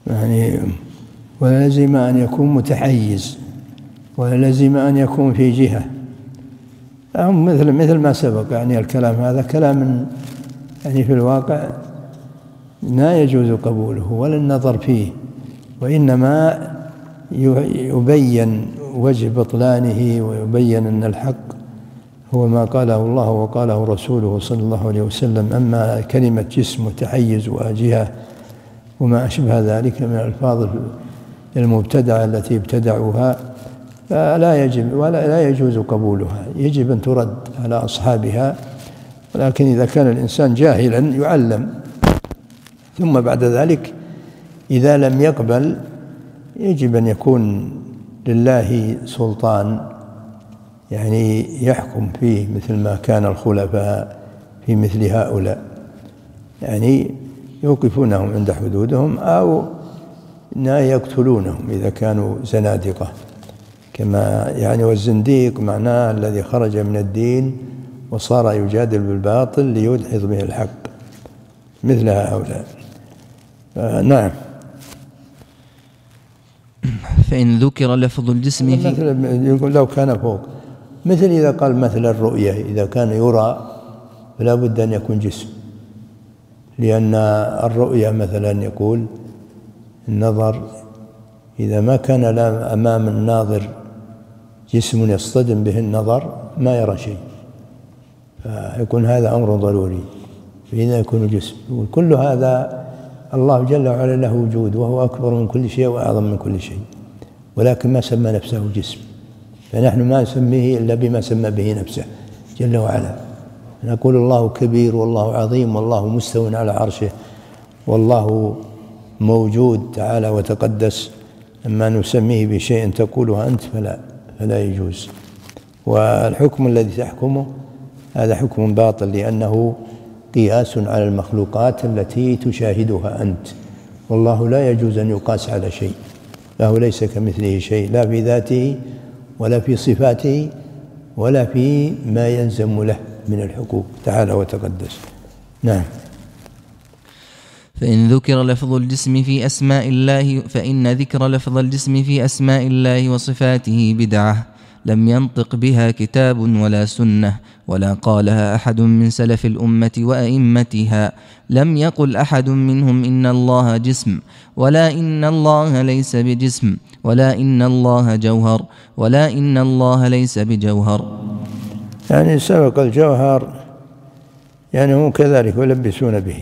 يعني ولا لزم أن يكون متحيز ولا لزم أن يكون في جهة، هم مثل مثل ما سبق. يعني الكلام هذا كلام يعني في الواقع لا يجوز قبوله ولا النظر فيه، وإنما يبين وجه بطلانه ويبين أن الحق هو ما قاله الله وقاله رسوله صلى الله عليه وسلم. أما كلمة جسم وتحيز وجهة وما أشبه ذلك من الألفاظ المبتدعة التي ابتدعوها فلا يجب ولا لا يجوز قبولها، يجب أن ترد على أصحابها. ولكن إذا كان الإنسان جاهلا يعلم، ثم بعد ذلك إذا لم يقبل يجب أن يكون لله سلطان يعني يحكم فيه مثل ما كان الخلفاء في مثل هؤلاء، يعني يوقفونهم عند حدودهم أو يقتلونهم إذا كانوا زنادقة، كما يعني والزنديق معناه الذي خرج من الدين وصار يجادل بالباطل ليدحض به الحق، مثل هؤلاء. نعم. فإن ذكر لفظ الجسم في مثل يقول لو كان فوق، مثل إذا قال مثل الرؤية إذا كان يرى فلا بد أن يكون جسم، لأن الرؤية مثلا يقول النظر إذا ما كان أمام الناظر جسم يصطدم به النظر ما يرى شيء، فيكون هذا أمر ضروري، فإذا يكون جسم. وكل هذا الله جل وعلا له وجود وهو أكبر من كل شيء وأعظم من كل شيء، ولكن ما سمى نفسه جسم، فنحن ما نسميه إلا بما سمى به نفسه جل وعلا. نقول الله كبير والله عظيم والله مستو على عرشه والله موجود تعالى وتقدس، أما نسميه بشيء تقوله أنت فلا فلا يجوز. والحكم الذي تحكمه هذا حكم باطل، لأنه قياس على المخلوقات التي تشاهدها أنت، والله لا يجوز أن يقاس على شيء، له ليس كمثله شيء، لا في ذاته ولا في صفاته ولا في ما يلزم له من الحقوق تعالى وتقدس. نعم. فإن ذكر لفظ الجسم في أسماء الله فإن ذكر لفظ الجسم في أسماء الله وصفاته بدعة لم ينطق بها كتاب ولا سنة ولا قالها أحد من سلف الأمة وأئمتها. لم يقل أحد منهم إن الله جسم، ولا إن الله ليس بجسم، ولا إن الله جوهر، ولا إن الله ليس بجوهر. يعني سبق الجوهر يعني هم كذلك يلبسون به،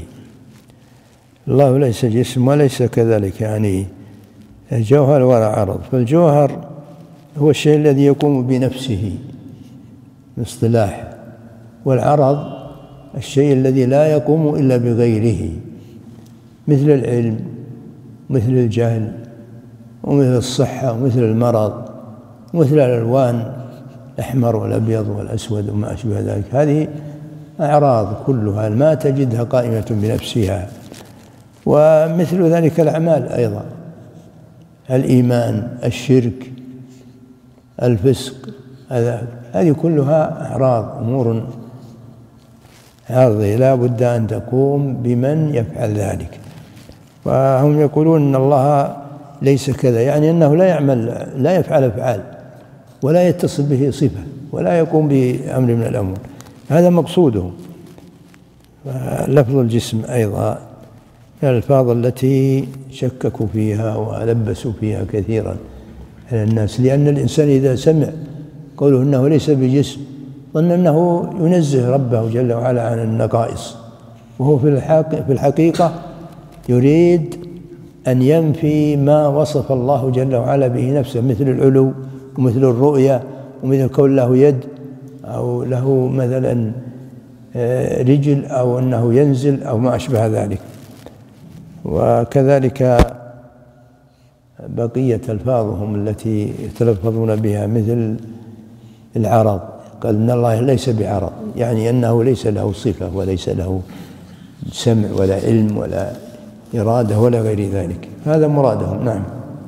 الله ليس جسم وليس كذلك يعني جوهر ولا عرض. فالجوهر هو الشيء الذي يقوم بنفسه باصطلاح، والعرض الشيء الذي لا يقوم إلا بغيره، مثل العلم مثل الجهل ومثل الصحة ومثل المرض ومثل الألوان الأحمر والأبيض والأسود وما أشبه ذلك. هذه أعراض كلها ما تجدها قائمة بنفسها. ومثل ذلك الأعمال أيضا، الإيمان، الشرك، الفسق، هذه كلها أعراض، أمور عارضة لا بد أن تقوم بمن يفعل ذلك. وهم يقولون أن الله ليس كذا، يعني أنه لا يعمل لا يفعل أفعال ولا يتصل به صفة ولا يقوم بأمر من الأمور، هذا مقصودهم. لفظ الجسم أيضا الألفاظ التي شككوا فيها ولبسوا فيها كثيرا على الناس، لأن الإنسان إذا سمع قوله أنه ليس بجسم ظن أنه ينزه ربه جل وعلا عن النقائص، وهو في الحقيقة يريد أن ينفي ما وصف الله جل وعلا به نفسه، مثل العلو ومثل الرؤية ومثل كون له يد أو له مثلا رجل أو أنه ينزل أو ما أشبه ذلك. وكذلك بقية ألفاظهم التي يتلفظون بها مثل العرض، قال إن الله ليس بعرض، يعني أنه ليس له صفة وليس له سمع ولا علم ولا إرادة ولا غير ذلك، هذا مرادهم. نعم.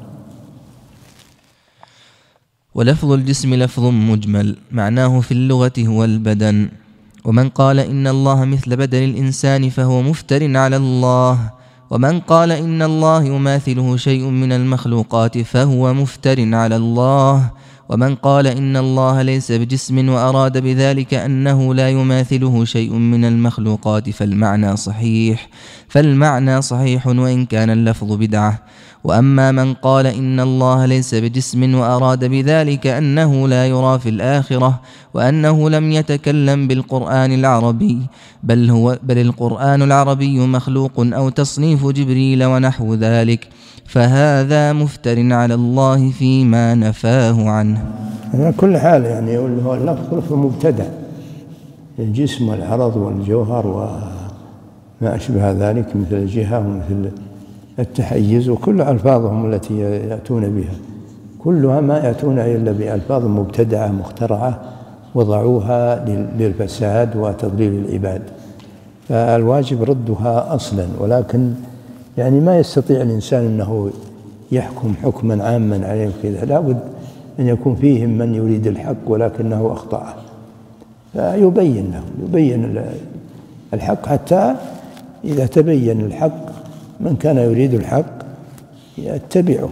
ولفظ الجسم لفظ مجمل معناه في اللغة هو البدن، ومن قال إن الله مثل بدن الإنسان فهو مفتر على الله، ومن قال إن الله يماثله شيء من المخلوقات فهو مفتر على الله. ومن قال إن الله ليس بجسم وأراد بذلك أنه لا يماثله شيء من المخلوقات فالمعنى صحيح فالمعنى صحيح وإن كان اللفظ بدعة. وأما من قال إن الله ليس بجسم وأراد بذلك أنه لا يرى في الآخرة وأنه لم يتكلم بالقرآن العربي بل, هو بل القرآن العربي مخلوق أو تصنيف جبريل ونحو ذلك فهذا مفتر على الله فيما نفاه عنه. على كل حال يعني هو اللفظ مبتدع، الجسم والعرض والجوهر وما أشبه ذلك مثل الجهة ومثل التحيز وكل ألفاظهم التي يأتون بها كلها ما يأتون إلا بألفاظ مبتدعة مخترعة وضعوها للفساد وتضليل العباد، فالواجب ردها أصلا. ولكن يعني ما يستطيع الإنسان أنه يحكم حكما عاما عليه كذا، لابد أن يكون فيهم من يريد الحق ولكنه أخطأه فيبين له يبين الحق، حتى إذا تبين الحق من كان يريد الحق يتبعه.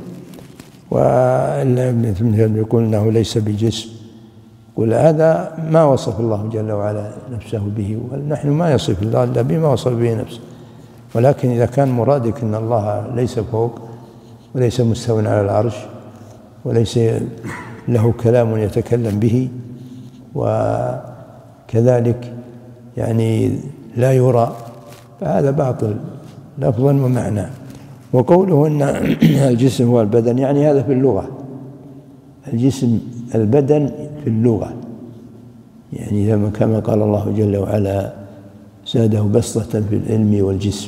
ومثل يقول أنه ليس بجسم، قل هذا ما وصف الله جل وعلا نفسه به، ونحن ما يصف الله إلا بما وصف به نفسه. ولكن إذا كان مرادك أن الله ليس فوق وليس مستوى على العرش وليس له كلام يتكلم به وكذلك يعني لا يرى، فهذا باطل لفظا ومعنى. وقوله أن الجسم هو البدن يعني هذا في اللغة، الجسم البدن في اللغة يعني كما قال الله جل وعلا زاده بسطة في العلم والجسم،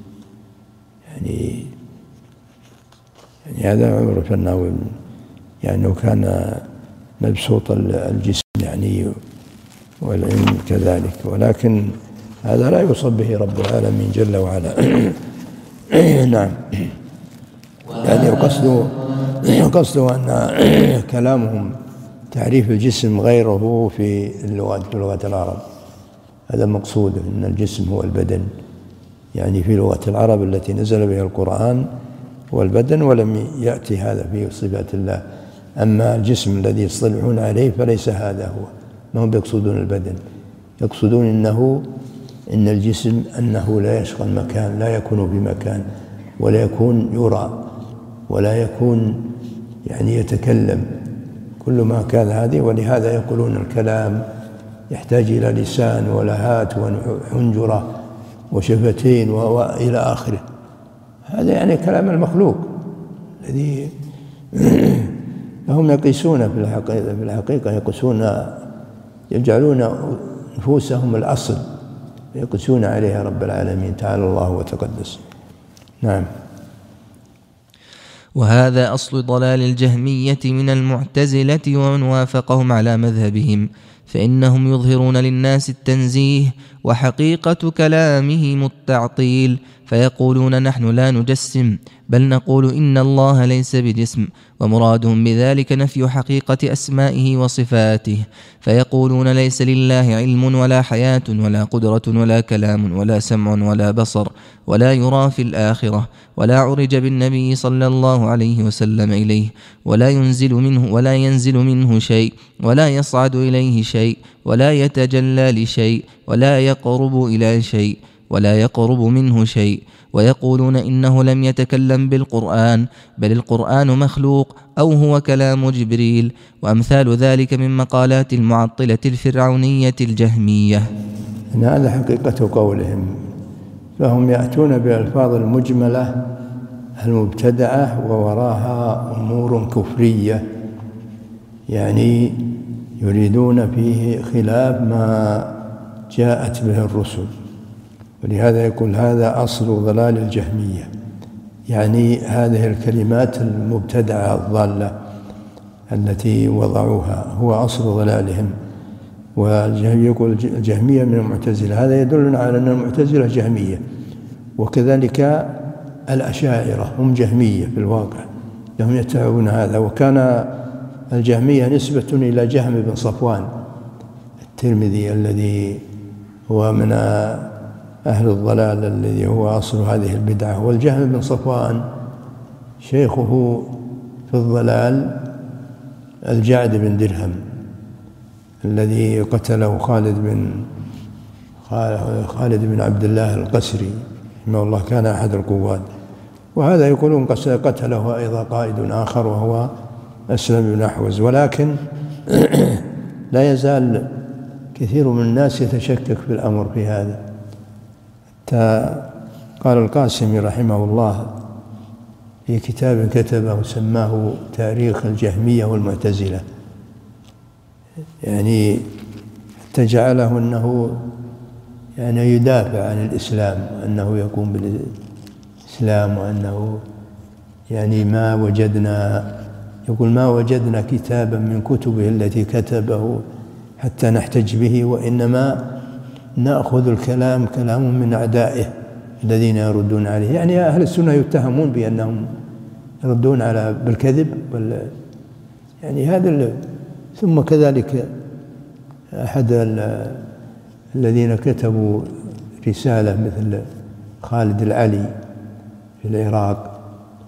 يعني يعني هذا عرف أنه يعني كان مبسوط الجسم يعني والعلم كذلك، ولكن هذا لا يوصف به رب العالمين جل وعلا. نعم، يعني قصده قصده أن كلامهم تعريف الجسم غيره في اللغة في لغة العرب، هذا مقصود أن الجسم هو البدن، يعني في لغة العرب التي نزل بها القرآن والبدن، ولم يأتي هذا في صفات الله. أما الجسم الذي يصطلحون عليه فليس هذا هو، ما هم يقصدون البدن، يقصدون إنه إن الجسم أنه لا يشغل المكان، لا يكون بمكان ولا يكون يرى ولا يكون يعني يتكلم، كل ما كان هذه. ولهذا يقولون الكلام يحتاج إلى لسان ولهات وحنجرة وشفتين وإلى آخره، هذا يعني كلام المخلوق الذي هم يقيسون في الحقيقة في الحقيقة يقيسون يجعلون نفوسهم الأصل يقيسون عليها رب العالمين تعالى الله وتقدس. نعم. وهذا أصل ضلال الجهمية من المعتزلة ومن وافقهم على مذهبهم، فإنهم يظهرون للناس التنزيه وحقيقة كلامهم التعطيل، فيقولون نحن لا نجسم بل نقول إن الله ليس بجسم، ومرادهم بذلك نفي حقيقة أسمائه وصفاته، فيقولون ليس لله علم ولا حياة ولا قدرة ولا كلام ولا سمع ولا بصر ولا يرى في الآخرة ولا عرج بالنبي صلى الله عليه وسلم إليه ولا ينزل منه ولا ينزل منه شيء ولا يصعد إليه شيء ولا يتجلى لشيء ولا يقرب إلى شيء ولا يقرب منه شيء. ويقولون إنه لم يتكلم بالقرآن بل القرآن مخلوق أو هو كلام جبريل، وأمثال ذلك من مقالات المعطلة الفرعونية الجهمية. إن هذا حقيقة قولهم، فهم يأتون بألفاظ المجملة المبتدعة ووراها أمور كفرية، يعني يريدون فيه خلاف ما جاءت به الرسل، ولهذا يقول هذا أصل ضلال الجهمية، يعني هذه الكلمات المبتدعة الضالة التي وضعوها هو أصل ضلالهم. ويقول الجهمية من المعتزلة، هذا يدلنا على أن المعتزلة جهمية، وكذلك الأشاعرة هم جهمية في الواقع، هم يتبعون هذا. وكان الجهمية نسبة إلى جهم بن صفوان الترمذي الذي هو من أهل الضلال الذي هو أصل هذه البدعة. والجهم بن صفوان شيخه في الضلال الجعد بن درهم الذي قتله خالد بن خالد بن عبد الله القسري رحمه الله، كان أحد القواد. وهذا يقولون قتله أيضا قائد آخر وهو أسلم بن أحوز. ولكن لا يزال كثير من الناس يتشكك في الأمر في هذا. قال القاسمي رحمه الله في كتاب كتبه سماه تاريخ الجهمية والمعتزلة، يعني تجعله أنه يعني يدافع عن الإسلام وأنه يقوم بالإسلام، وأنه يعني ما وجدنا، يقول ما وجدنا كتابا من كتبه التي كتبه حتى نحتج به، وإنما نأخذ الكلام كلام من أعدائه الذين يردون عليه. يعني أهل السنة يتهمون بأنهم يردون على بالكذب بل يعني هذا. ثم كذلك أحد الذين كتبوا رسالة مثل خالد العلي في العراق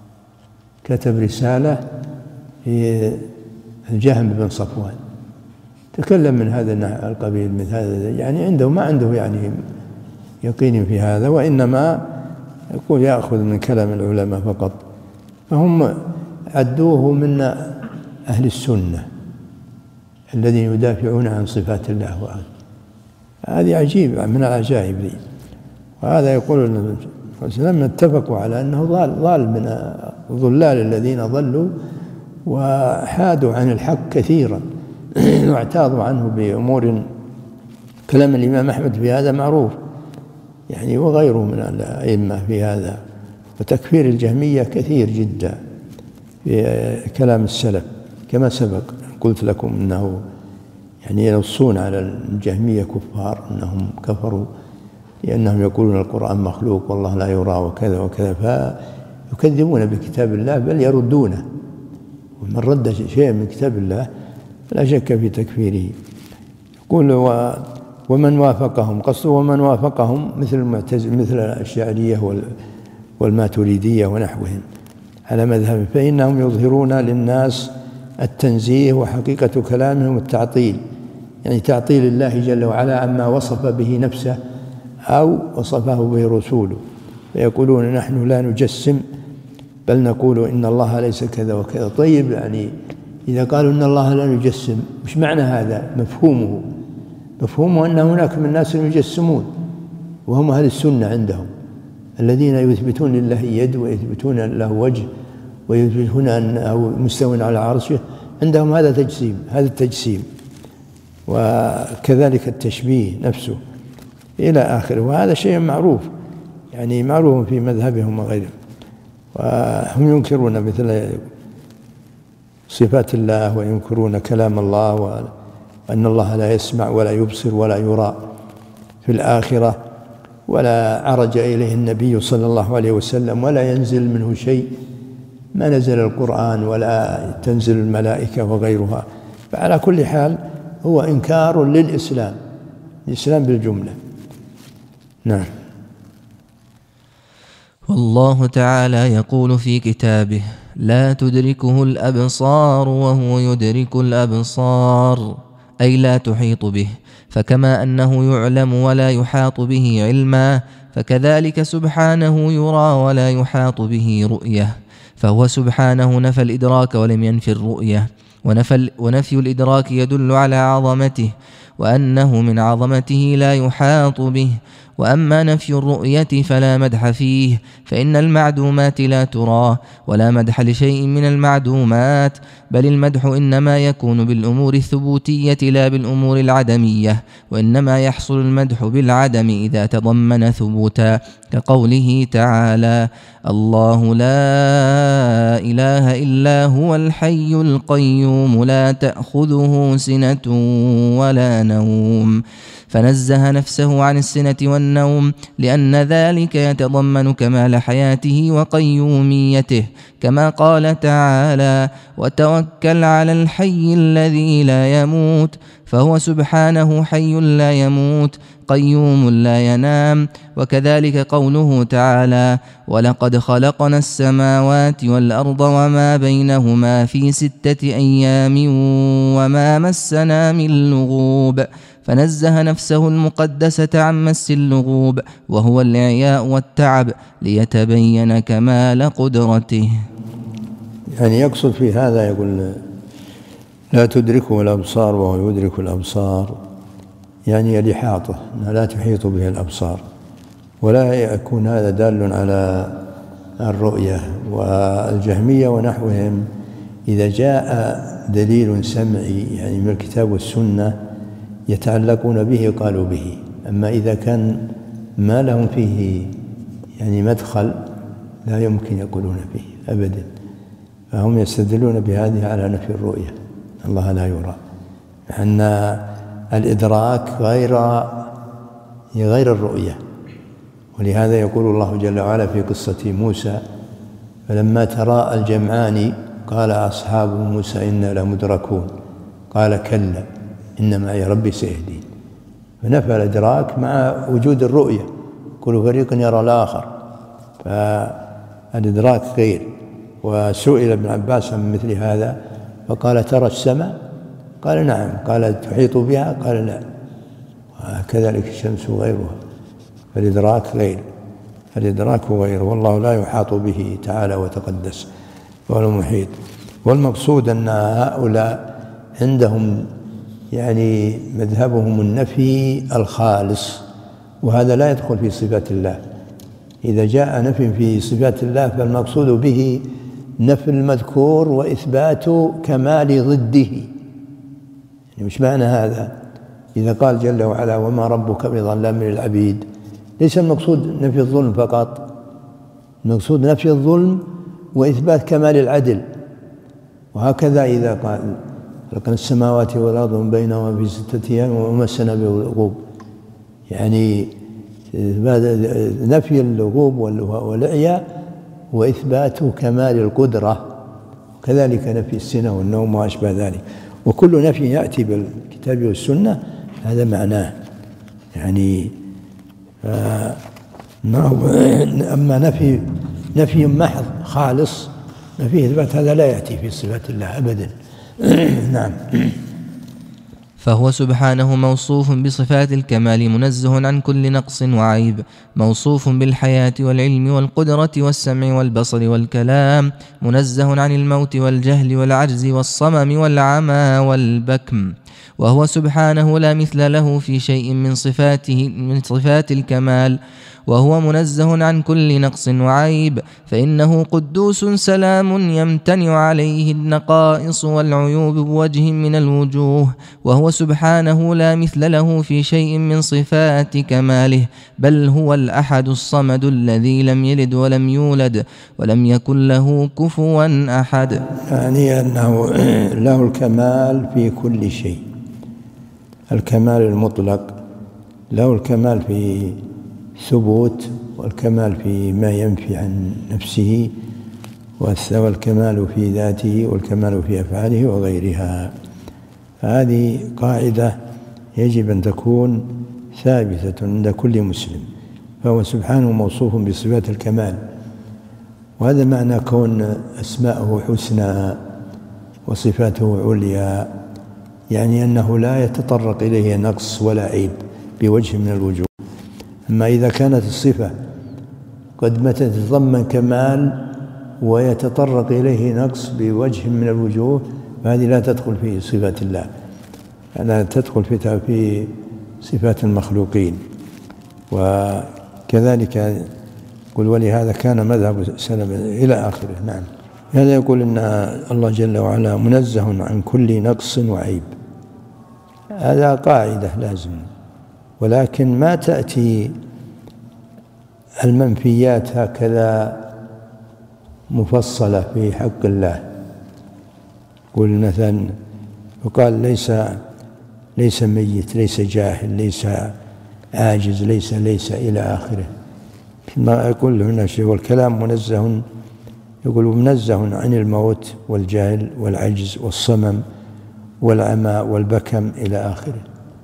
كتب رسالة في الجهم بن صفوان، تكلم من هذا القبيل من هذا، يعني عنده ما عنده يعني يقين في هذا، وإنما يقول يأخذ من كلام العلماء فقط. فهم عدوه من أهل السنة الذين يدافعون عن صفات الله وعلا. هذه عجيب من العجائب ذي. وهذا يقول النبي صلى الله عليه وسلم اتفقوا على أنه ضال, ضال من الضلال الذين ضلوا وحادوا عن الحق كثيرا واعتاضوا عنه بأمور. كلام الإمام أحمد في هذا معروف يعني، وغيره من الأئمة في هذا. وتكفير الجهمية كثير جدا في كلام السلف كما سبق قلت لكم أنه يعني ينصون على الجهمية كفار أنهم كفروا لأنهم يقولون القرآن مخلوق والله لا يرى وكذا وكذا، فيكذبون بكتاب الله بل يردونه. ومن رد شيء من كتاب الله لا شك في تكفيره. يقول ومن وافقهم، قصده ومن وافقهم مثل المعتزلة مثل الأشعرية والماتريدية ونحوهم على مذهب، فإنهم يظهرون للناس التنزيه وحقيقة كلامهم التعطيل، يعني تعطيل الله جل وعلا عما وصف به نفسه أو وصفه به رسوله. فيقولون نحن لا نجسم بل نقول إن الله ليس كذا وكذا. طيب يعني إذا قالوا إن الله لا نجسم مش معنى هذا؟ مفهومه مفهومه أن هناك من الناس يجسمون وهم أهل السنة عندهم الذين يثبتون لله يد ويثبتون له وجه ويثبتون أنه مستوى على عرشه، عندهم هذا تجسيم هذا التجسيم وكذلك التشبيه نفسه إلى آخره. وهذا شيء معروف يعني معروف في مذهبهم وغيرهم. وهم ينكرون مثل صفات الله وينكرون كلام الله وأن الله لا يسمع ولا يبصر ولا يرى في الآخرة ولا عرج إليه النبي صلى الله عليه وسلم ولا ينزل منه شيء، ما نزل القرآن ولا تنزل الملائكة وغيرها. فعلى كل حال هو إنكار للإسلام، الإسلام بالجملة. نعم. والله تعالى يقول في كتابه لا تدركه الأبصار وهو يدرك الأبصار، أي لا تحيط به. فكما أنه يعلم ولا يحاط به علما، فكذلك سبحانه يرى ولا يحاط به رؤية. فهو سبحانه نفى الإدراك ولم ينفي الرؤية، ونفى, ونفي الإدراك يدل على عظمته وأنه من عظمته لا يحاط به. وأما نفي الرؤية فلا مدح فيه، فإن المعدومات لا ترى ولا مدح لشيء من المعدومات، بل المدح إنما يكون بالأمور الثبوتية لا بالأمور العدمية، وإنما يحصل المدح بالعدم إذا تضمن ثبوتا، كقوله تعالى الله لا إله إلا هو الحي القيوم لا تأخذه سنة ولا نوم، فنزه نفسه عن السنة والنوم لأن ذلك يتضمن كمال حياته وقيوميته، كما قال تعالى وتوكل على الحي الذي لا يموت، فهو سبحانه حي لا يموت قيوم لا ينام. وكذلك قوله تعالى: ولقد خلقنا السماوات والأرض وما بينهما في ستة أيام وما مسنا من لغوب، فنزه نفسه المقدسة عن مس اللغوب وهو الإعياء والتعب ليتبين كمال قدرته. يعني يقصد في هذا، يقول لا تدركه الأبصار وهو يدرك الأبصار، يعني الإحاطة لا تحيط به الأبصار، ولا يكون هذا دال على الرؤية. والجهمية ونحوهم إذا جاء دليل سمعي يعني من الكتاب والسنة يتعلقون به قالوا به، أما إذا كان ما لهم فيه يعني مدخل لا يمكن يقولون فيه أبدا، فهم يستدلون بهذه على نفي الرؤية، الله لا يرى، أن الإدراك غير غير الرؤية. ولهذا يقول الله جل وعلا في قصة موسى: فلما تراءى الجمعان قال أصحاب موسى إنا لمدركون قال كلا إن معي ربي سيهدين. فنفى الإدراك مع وجود الرؤية، كل فريق يرى الآخر، فالإدراك غير. وسئل ابن عباس عن مثل هذا فقال: ترى السماء؟ قال: نعم. قال: تحيط بها؟ قال: لا. وكذلك الشمس غيرها، فالإدراك غير، الإدراك غير، والله لا يحاط به تعالى وتقدس ولا محيط. والمقصود أن هؤلاء عندهم يعني مذهبهم النفي الخالص، وهذا لا يدخل في صفات الله. إذا جاء نفي في صفات الله فالمقصود به نفي المذكور وإثبات كمال ضده. يعني مش معنى هذا إذا قال جل وعلا: وما ربك بظلام للعبيد، ليس المقصود نفي الظلم فقط، المقصود نفي الظلم وإثبات كمال العدل. وهكذا إذا قال: خلقنا السماوات والأرض ومن بينهما في ستة أيام وما مسنا بلغوب، يعني نفي اللغوب والإعياء وإثبات كمال القدرة، وكذلك نفي السنة والنوم وأشبه ذلك. وكل نفي يأتي بالكتاب والسنة هذا معناه، يعني أما نفي نفي محض خالص نفي إثبات هذا لا يأتي في صفات الله أبدا. نعم. فهو سبحانه موصوف بصفات الكمال منزه عن كل نقص وعيب، موصوف بالحياة والعلم والقدرة والسمع والبصر والكلام، منزه عن الموت والجهل والعجز والصمم والعمى والبكم، وهو سبحانه لا مثل له في شيء من صفاته من صفات الكمال، وهو منزه عن كل نقص وعيب، فإنه قدوس سلام يمتنع عليه النقائص والعيوب بوجه من الوجوه، وهو سبحانه لا مثل له في شيء من صفات كماله، بل هو الأحد الصمد الذي لم يلد ولم يولد ولم يكن له كفوا أحد. يعني أنه له الكمال في كل شيء، الكمال المطلق، له الكمال في ثبوت، والكمال في ما ينفي عن نفسه، والكمال في ذاته، والكمال في أفعاله وغيرها. هذه قاعدة يجب أن تكون ثابتة عند كل مسلم، فهو سبحانه موصوف بصفات الكمال، وهذا معنى كون أسماءه حسنى وصفاته عليا، يعني أنه لا يتطرق إليه نقص ولا عيب بوجه من الوجوه. أما إذا كانت الصفة قد ما تتضمن كمال ويتطرق إليه نقص بوجه من الوجوه فهذه لا تدخل في صفات الله، لا تدخل في صفات المخلوقين. وكذلك يقول: ولهذا كان مذهب السلف إلى آخره. نعم. هذا يقول إن الله جل وعلا منزه عن كل نقص وعيب، هذا قاعدة لازم، ولكن ما تأتي المنفيات هكذا مفصلة في حق الله. قل مثلا وقال: ليس ليس ميت، ليس جاهل، ليس عاجز، ليس ليس إلى آخره. ما أقول هنا شيء، والكلام منزه يقول منزه عن الموت والجهل والعجز والصمم والعمى والبكم إلى آخره.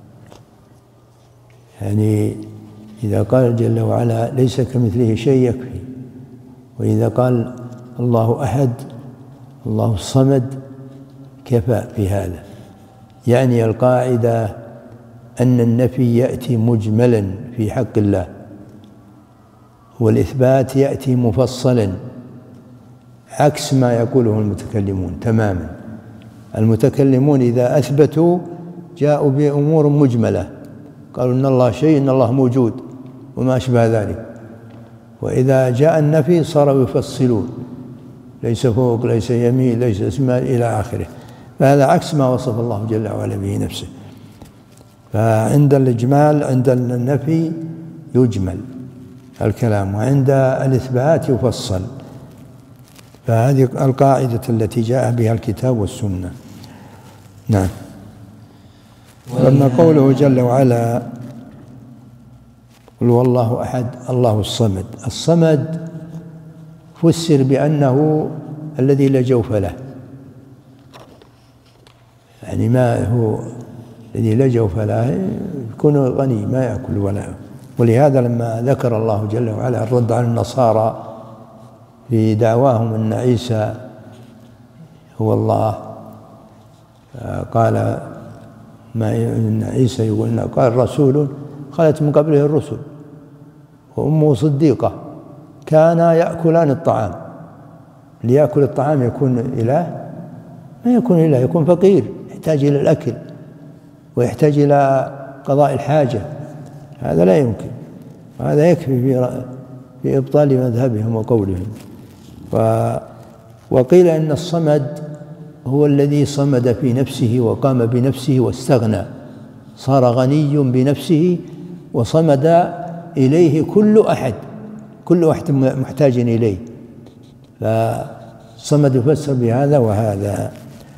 يعني إذا قال جل وعلا ليس كمثله شيء يكفي، وإذا قال الله أحد الله الصمد كفى في هذا. يعني القاعدة أن النفي يأتي مجملا في حق الله، والإثبات يأتي مفصلا، عكس ما يقوله المتكلمون تماما. المتكلمون إذا أثبتوا جاءوا بأمور مجملة، قالوا إن الله شيء، إن الله موجود وما أشبه ذلك. وإذا جاء النفي صاروا يفصلون، ليس فوق، ليس يمين، ليس شمال إلى آخره. فهذا عكس ما وصف الله جل وعلا به نفسه. فعند الإجمال، عند النفي يجمل الكلام، وعند الإثبات يفصل. فهذه القاعدة التي جاء بها الكتاب والسنة. نعم. لما قوله جل وعلا قل والله أحد الله الصمد، الصمد فسر بأنه الذي لا جوف له، يعني ما هو الذي لا جوف له، يكون غني ما يأكل ولا. ولهذا لما ذكر الله جل وعلا الرد على النصارى في دعواهم أن عيسى هو الله، قال ما إن عيسى يقول قال رسول خلت من قبله الرسل وأمه صديقة كانا يأكلان الطعام. ليأكل الطعام يكون إله؟ ما يكون إله، يكون فقير يحتاج إلى الأكل ويحتاج إلى قضاء الحاجة. هذا لا يمكن، هذا يكفي في في إبطال مذهبهم وقولهم. وقيل إن الصمد هو الذي صمد في نفسه وقام بنفسه واستغنى، صار غني بنفسه وصمد إليه كل أحد، كل واحد محتاج إليه. فالصمد يفسر بهذا وهذا.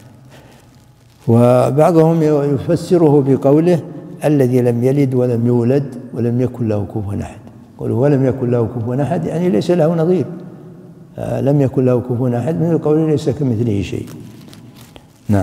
وبعضهم يفسره بقوله الذي لم يلد ولم يولد ولم يكن له كفوا أحد. قالوا ولم يكن له كفوا أحد يعني ليس له نظير، لم يكن له كفوا أحد من القول ليس كمثله شيء. نعم.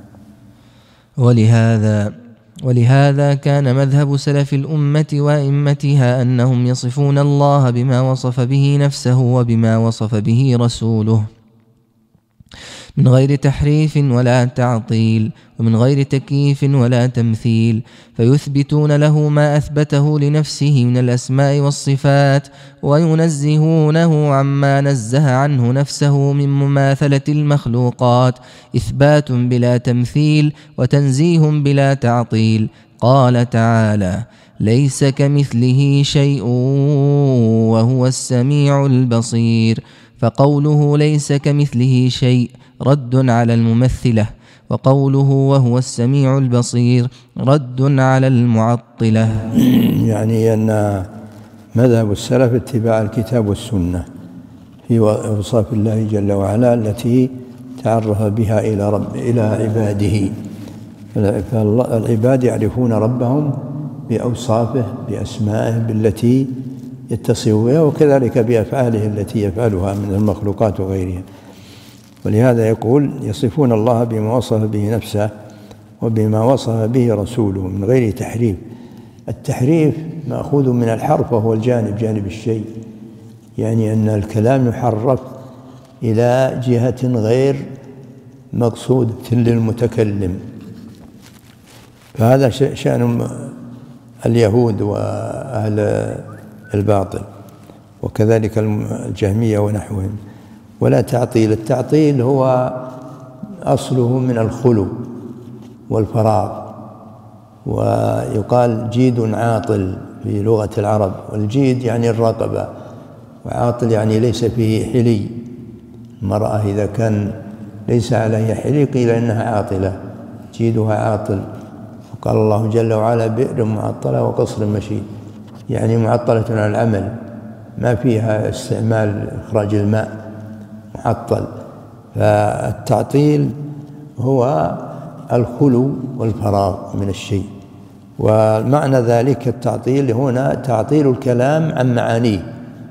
ولهذا ولهذا كان مذهب سلف الأمة وأئمتها أنهم يصفون الله بما وصف به نفسه وبما وصف به رسوله من غير تحريف ولا تعطيل، ومن غير تكييف ولا تمثيل، فيثبتون له ما أثبته لنفسه من الأسماء والصفات، وينزهونه عما نزه عنه نفسه من مماثلة المخلوقات، إثبات بلا تمثيل وتنزيه بلا تعطيل. قال تعالى: ليس كمثله شيء وهو السميع البصير. فقوله ليس كمثله شيء رد على الممثلة، وقوله وهو السميع البصير رد على المعطلة. يعني أن مذهب السلف اتباع الكتاب والسنة في أوصاف الله جل وعلا التي تعرف بها إلى رب إلى عباده. فالعباد يعرفون ربهم بأوصافه بأسمائه بالتي يتصف بها، وكذلك بأفعاله التي يفعلها من المخلوقات وغيرها. ولهذا يقول يصفون الله بما وصف به نفسه وبما وصف به رسوله من غير تحريف. التحريف مأخوذ من الحرف وهو الجانب، جانب الشيء، يعني أن الكلام يحرف إلى جهة غير مقصودة للمتكلم. فهذا شأن اليهود وأهل الباطل، وكذلك الجهمية ونحوهم. ولا تعطيل، التعطيل هو أصله من الخلو والفراغ، ويقال جيد عاطل في لغة العرب، والجيد يعني الرقبة، وعاطل يعني ليس فيه حلي. المرأة إذا كان ليس عليها حلي قيل إنها عاطلة، جيدها عاطل. وقال الله جل وعلا: بئر معطلة وقصر مشيد، يعني معطلة عن العمل، ما فيها استعمال إخراج الماء، معطل. فالتعطيل هو الخلو والفراغ من الشيء. ومعنى ذلك التعطيل هنا تعطيل الكلام عن معانيه،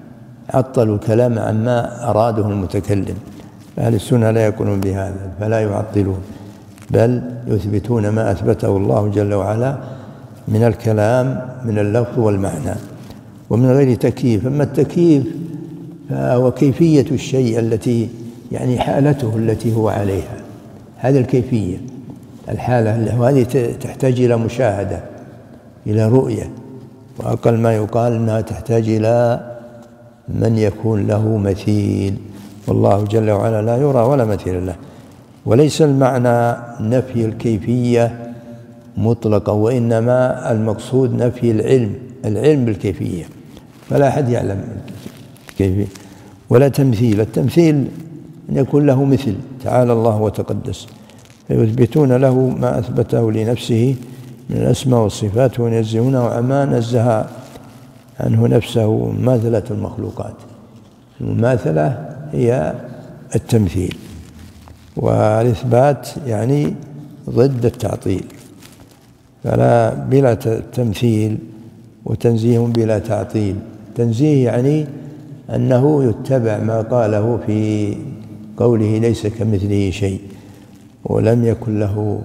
عطلوا الكلام عما أراده المتكلم. أهل السنة لا يكونون بهذا، فلا يعطلون، بل يثبتون ما أثبته الله جل وعلا من الكلام من اللفظ والمعنى ومن غير تكييف. أما التكييف فهو كيفية الشيء التي يعني حالته التي هو عليها، هذه الكيفية الحالة، وهذه تحتاج إلى مشاهدة، إلى رؤية، وأقل ما يقال أنها تحتاج إلى من يكون له مثيل، والله جل وعلا لا يرى ولا مثيل له. وليس المعنى نفي الكيفية مطلقا، وإنما المقصود نفي العلم العلم بالكيفية، فلا أحد يعلم الكيفية ولا تمثيل. التمثيل أن يكون له مثل، تعالى الله وتقدس، فيثبتون له ما أثبته لنفسه من الأسماء والصفات وينزهونه عما نزه عنه نفسه مماثلة المخلوقات. المماثلة هي التمثيل، والإثبات يعني ضد التعطيل، فلا بلا تمثيل وتنزيه بلا تعطيل. تنزيه يعني أنه يتبع ما قاله في قوله ليس كمثله شيء ولم يكن له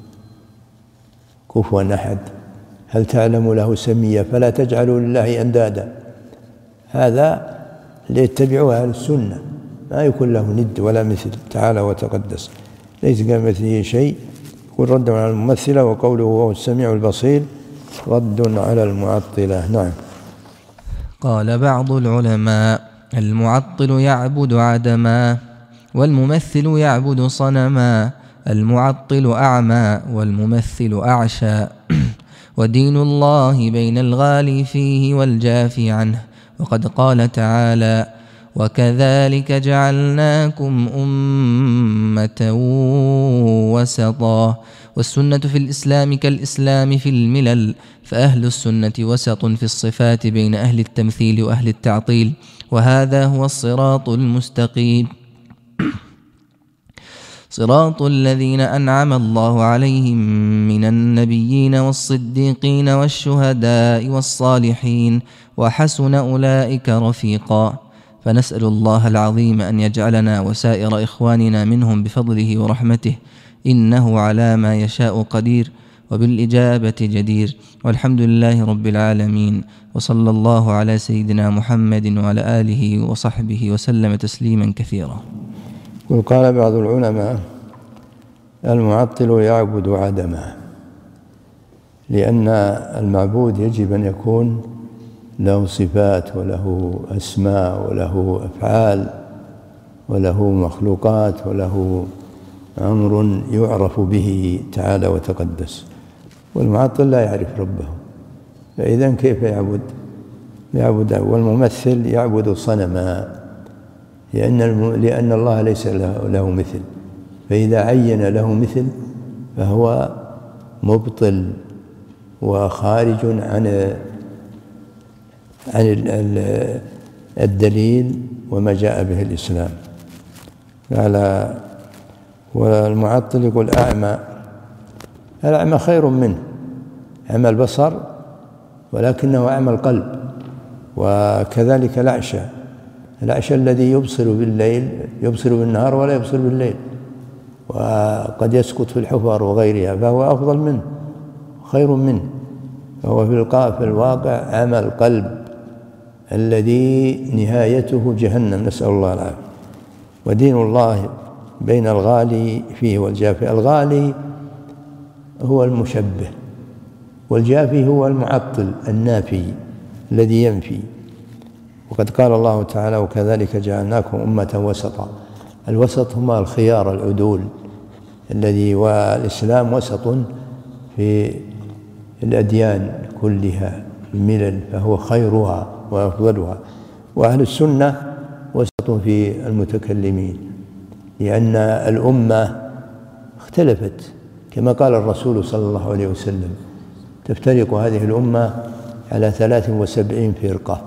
كفوا أحد، هل تعلم له سميا فلا تجعلوا لله أندادا. هذا ليتبعوا أهل السنة، ما يكون له ند ولا مثل، تعالى وتقدس، ليس كمثله شيء. يقول رد على الممثلة، وقوله وهو السميع البصير رد على المعطلة. نعم. قال بعض العلماء: المعطل يعبد عدما، والممثل يعبد صنما، المعطل أعمى والممثل أعشى، ودين الله بين الغالي فيه والجافي عنه. وقد قال تعالى: وكذلك جعلناكم أمة وسطا. والسنة في الإسلام كالإسلام في الملل، فأهل السنة وسط في الصفات بين أهل التمثيل وأهل التعطيل، وهذا هو الصراط المستقيم، صراط الذين أنعم الله عليهم من النبيين والصديقين والشهداء والصالحين، وحسن أولئك رفيقا. فنسأل الله العظيم أن يجعلنا وسائر إخواننا منهم بفضله ورحمته، إنه على ما يشاء قدير وبالإجابة جدير. والحمد لله رب العالمين، وصلى الله على سيدنا محمد وعلى آله وصحبه وسلم تسليما كثيرا. وقال بعض العلماء: المعطل يعبد عدما، لأن المعبود يجب أن يكون له صفات وله أسماء وله أفعال وله مخلوقات وله أمر يعرف به تعالى وتقدس، والمعطل لا يعرف ربه، فإذا كيف يعبد؟ يعبد. والممثل يعبد صنما، لأن لأن الله ليس له مثل، فإذا عين له مثل فهو مبطل وخارج عن عن الدليل وما جاء به الإسلام. قال: والمعطل يقول أعمى، الأعمى خير منه، أعمى البصر ولكنه أعمى القلب. وكذلك الأعشى، الأعشى الذي يبصر بالليل يبصر بالنهار ولا يبصر بالليل، وقد يسقط في الحفر وغيرها، فهو أفضل منه خير منه، فهو في الواقع أعمى القلب الذي نهايته جهنم، نسأل الله العافية. ودين الله بين الغالي فيه والجافي. الغالي هو المشبه، والجافي هو المعطل النافي الذي ينفي. وقد قال الله تعالى: وكذلك جعلناكم أمة وسطا. الوسط هما الخيار العدول، الذي والإسلام وسط في الأديان كلها الملل، فهو خيرها وأفضلها. وأهل السنة وسط في المتكلمين، لأن الأمة اختلفت كما قال الرسول صلى الله عليه وسلم: تفترق هذه الأمة على ثلاث وسبعين فرقة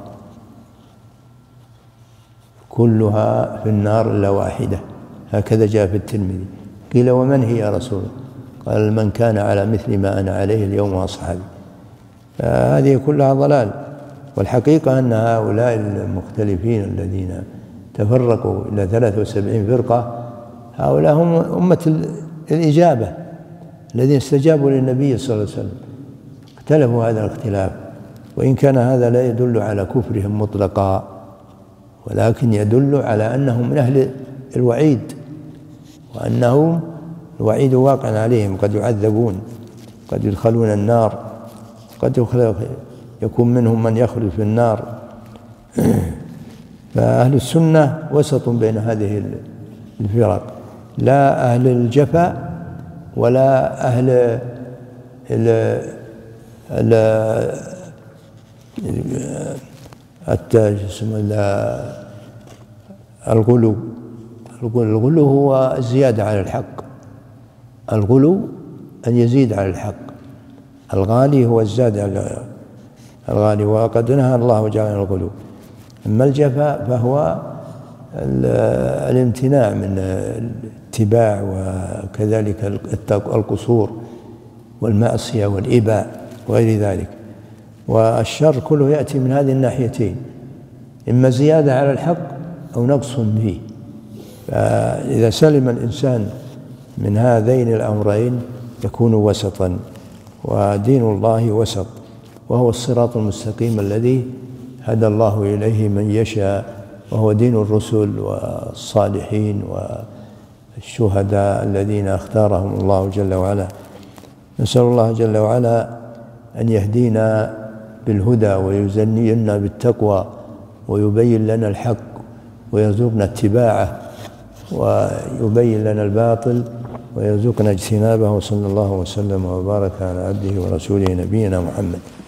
كلها في النار إلا واحدة، هكذا جاء في الترمذي. قيل: ومن هي يا رسول؟ قال: من كان على مثل ما أنا عليه اليوم وأصحابي. فهذه كلها ضلال، والحقيقة أن هؤلاء المختلفين الذين تفرقوا إلى ثلاث وسبعين فرقة هؤلاء هم أمة الإجابة الذين استجابوا للنبي صلى الله عليه وسلم، اختلفوا هذا الاختلاف، وإن كان هذا لا يدل على كفرهم مطلقا، ولكن يدل على أنهم من أهل الوعيد، وأنهم الوعيد واقع عليهم، قد يعذبون، قد يدخلون النار، قد يكون منهم من يخلد في النار. فأهل السنة وسط بين هذه الفرق، لا أهل الجفا ولا أهل ال الغلو. الغلو هو الزيادة على الحق، الغلو أن يزيد على الحق، الغالي هو الزاد على الغالي، وقد نهى الله جل عن الغلو. أما الجفا فهو الامتناع من الاتباع، وكذلك القصور والمعصية والإباء وغير ذلك. والشر كله يأتي من هذه الناحيتين، إما زيادة على الحق أو نقص فيه. فإذا سلم الإنسان من هذين الأمرين يكون وسطا، ودين الله وسط، وهو الصراط المستقيم الذي هدى الله إليه من يشاء، وهو دين الرسل والصالحين والشهداء الذين اختارهم الله جل وعلا. نسأل الله جل وعلا أن يهدينا بالهدى ويزيننا بالتقوى ويبين لنا الحق ويرزقنا اتباعه، ويبين لنا الباطل ويرزقنا اجتنابه. صلى الله وسلم وبارك على عبده ورسوله نبينا محمد.